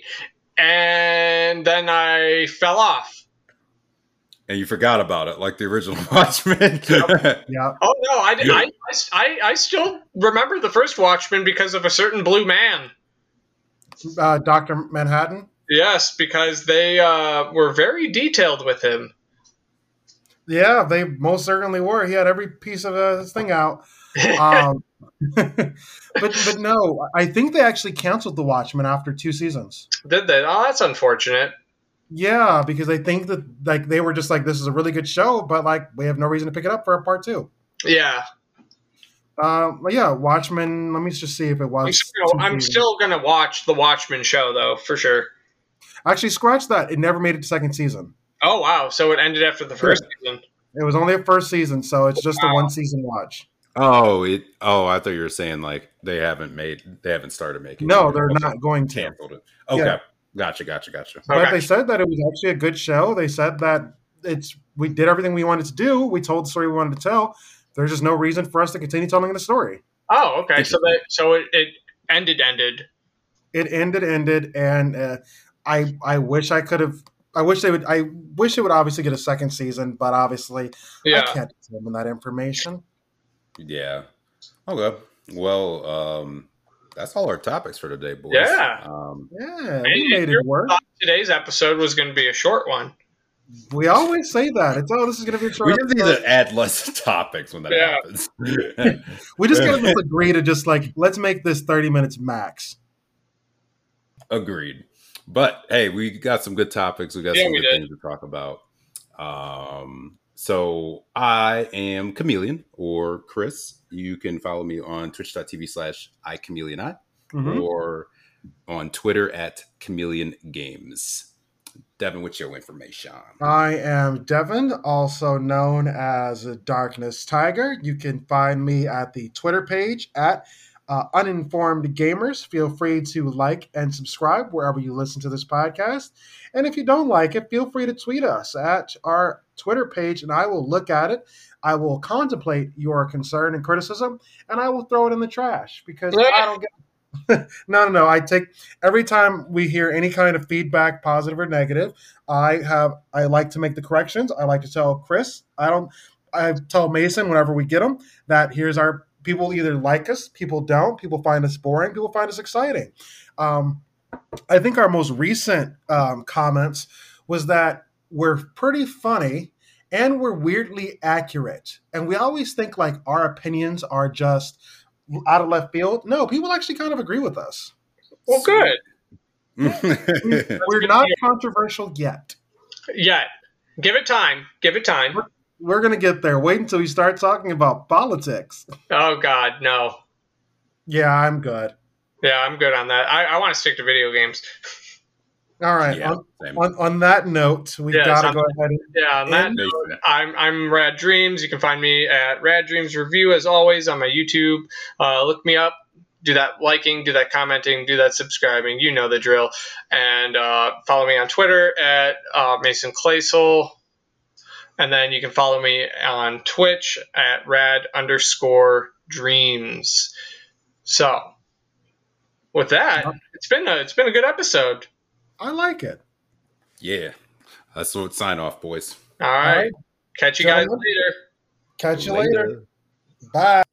Speaker 1: and then I fell off.
Speaker 2: And you forgot about it, like the original Watchmen.
Speaker 3: Yep. Yeah.
Speaker 1: Oh no, I, I, I, I still remember the first Watchmen because of a certain blue man.
Speaker 3: Uh, Doctor Manhattan.
Speaker 1: Yes, because they uh, were very detailed with him.
Speaker 3: Yeah, they most certainly were. He had every piece of uh, his thing out. Um, but but no, I think they actually canceled The Watchmen after two seasons.
Speaker 1: Did they? Oh, that's unfortunate.
Speaker 3: Yeah, because I think that like they were just like, this is a really good show, but like we have no reason to pick it up for a part two.
Speaker 1: Yeah.
Speaker 3: Uh, but yeah, Watchmen. Let me just see if it was.
Speaker 1: I'm still, I'm still gonna watch the Watchmen show though, for sure.
Speaker 3: Actually, scratch that. It never made it to second season.
Speaker 1: Oh, wow. So it ended after the first yeah. season.
Speaker 3: It was only a first season, so it's just wow. a one-season watch.
Speaker 2: Oh, it. Oh, I thought you were saying, like, they haven't made, they haven't started making
Speaker 3: No,
Speaker 2: it.
Speaker 3: they're not going to.
Speaker 2: Canceled it. Okay. Yeah. Gotcha, gotcha, gotcha.
Speaker 3: But
Speaker 1: okay.
Speaker 3: they said that it was actually a good show. They said that it's we did everything we wanted to do. We told the story we wanted to tell. There's just no reason for us to continue telling the story.
Speaker 1: Oh, okay. So that so it, it ended, ended.
Speaker 3: It ended, ended, and... Uh, I, I wish I could have. I wish they would. I wish it would obviously get a second season, but obviously, yeah. I can't determine that information.
Speaker 2: Yeah. Okay. Well, um, that's all our topics for today, boys.
Speaker 1: Yeah.
Speaker 2: Um,
Speaker 3: yeah. We made it work.
Speaker 1: Today's episode was going to be a short one.
Speaker 3: We always say that. It's oh, this is going to be a short.
Speaker 2: We just need to add less topics when that
Speaker 1: yeah.
Speaker 2: happens.
Speaker 3: We just got to agree to just like let's make this thirty minutes max.
Speaker 2: Agreed. But hey, we got some good topics. We got
Speaker 1: yeah,
Speaker 2: some
Speaker 1: we
Speaker 2: good
Speaker 1: did.
Speaker 2: things to talk about. Um, so I am Chameleon or Chris. You can follow me on twitch.tv slash iChameleonI mm-hmm. or on Twitter at Chameleon Games. Devin, what's your information?
Speaker 3: I am Devin, also known as Darkness Tiger. You can find me at the Twitter page at Uh, Uninformed Gamers. Feel free to like and subscribe wherever you listen to this podcast. And if you don't like it, feel free to tweet us at our Twitter page, and I will look at it. I will contemplate your concern and criticism, and I will throw it in the trash because I don't get. no, no, no. I take every time we hear any kind of feedback, positive or negative. I have. I like to make the corrections. I like to tell Chris. I don't. I tell Mason whenever we get them that here's our. People either like us, people don't, people find us boring, people find us exciting. Um, I think our most recent um, comments was that we're pretty funny and we're weirdly accurate. And we always think like our opinions are just out of left field. No, people actually kind of agree with us.
Speaker 1: Well, good.
Speaker 3: We're not controversial yet.
Speaker 1: Yet. Give it time. Give it time.
Speaker 3: We're, We're going to get there. Wait until we start talking about politics.
Speaker 1: Oh, God, no.
Speaker 3: Yeah, I'm good.
Speaker 1: Yeah, I'm good on that. I, I want to stick to video games.
Speaker 3: All right. Yeah, on, on, on that note, we
Speaker 1: yes,
Speaker 3: got to
Speaker 1: I'm,
Speaker 3: go ahead. And
Speaker 1: yeah, on that note, I'm, I'm Rad Dreams. You can find me at Rad Dreams Review, as always, on my YouTube. Uh, look me up. Do that liking, do that commenting, do that subscribing. You know the drill. And uh, follow me on Twitter at uh, Mason Claysel. And then you can follow me on Twitch at rad underscore dreams. So with that, it's been a it's been a good episode.
Speaker 3: I like it.
Speaker 2: Yeah. That's what sign off, boys.
Speaker 1: All right. All right. Catch you guys
Speaker 3: Gentlemen.
Speaker 1: later.
Speaker 3: Catch you later. Bye.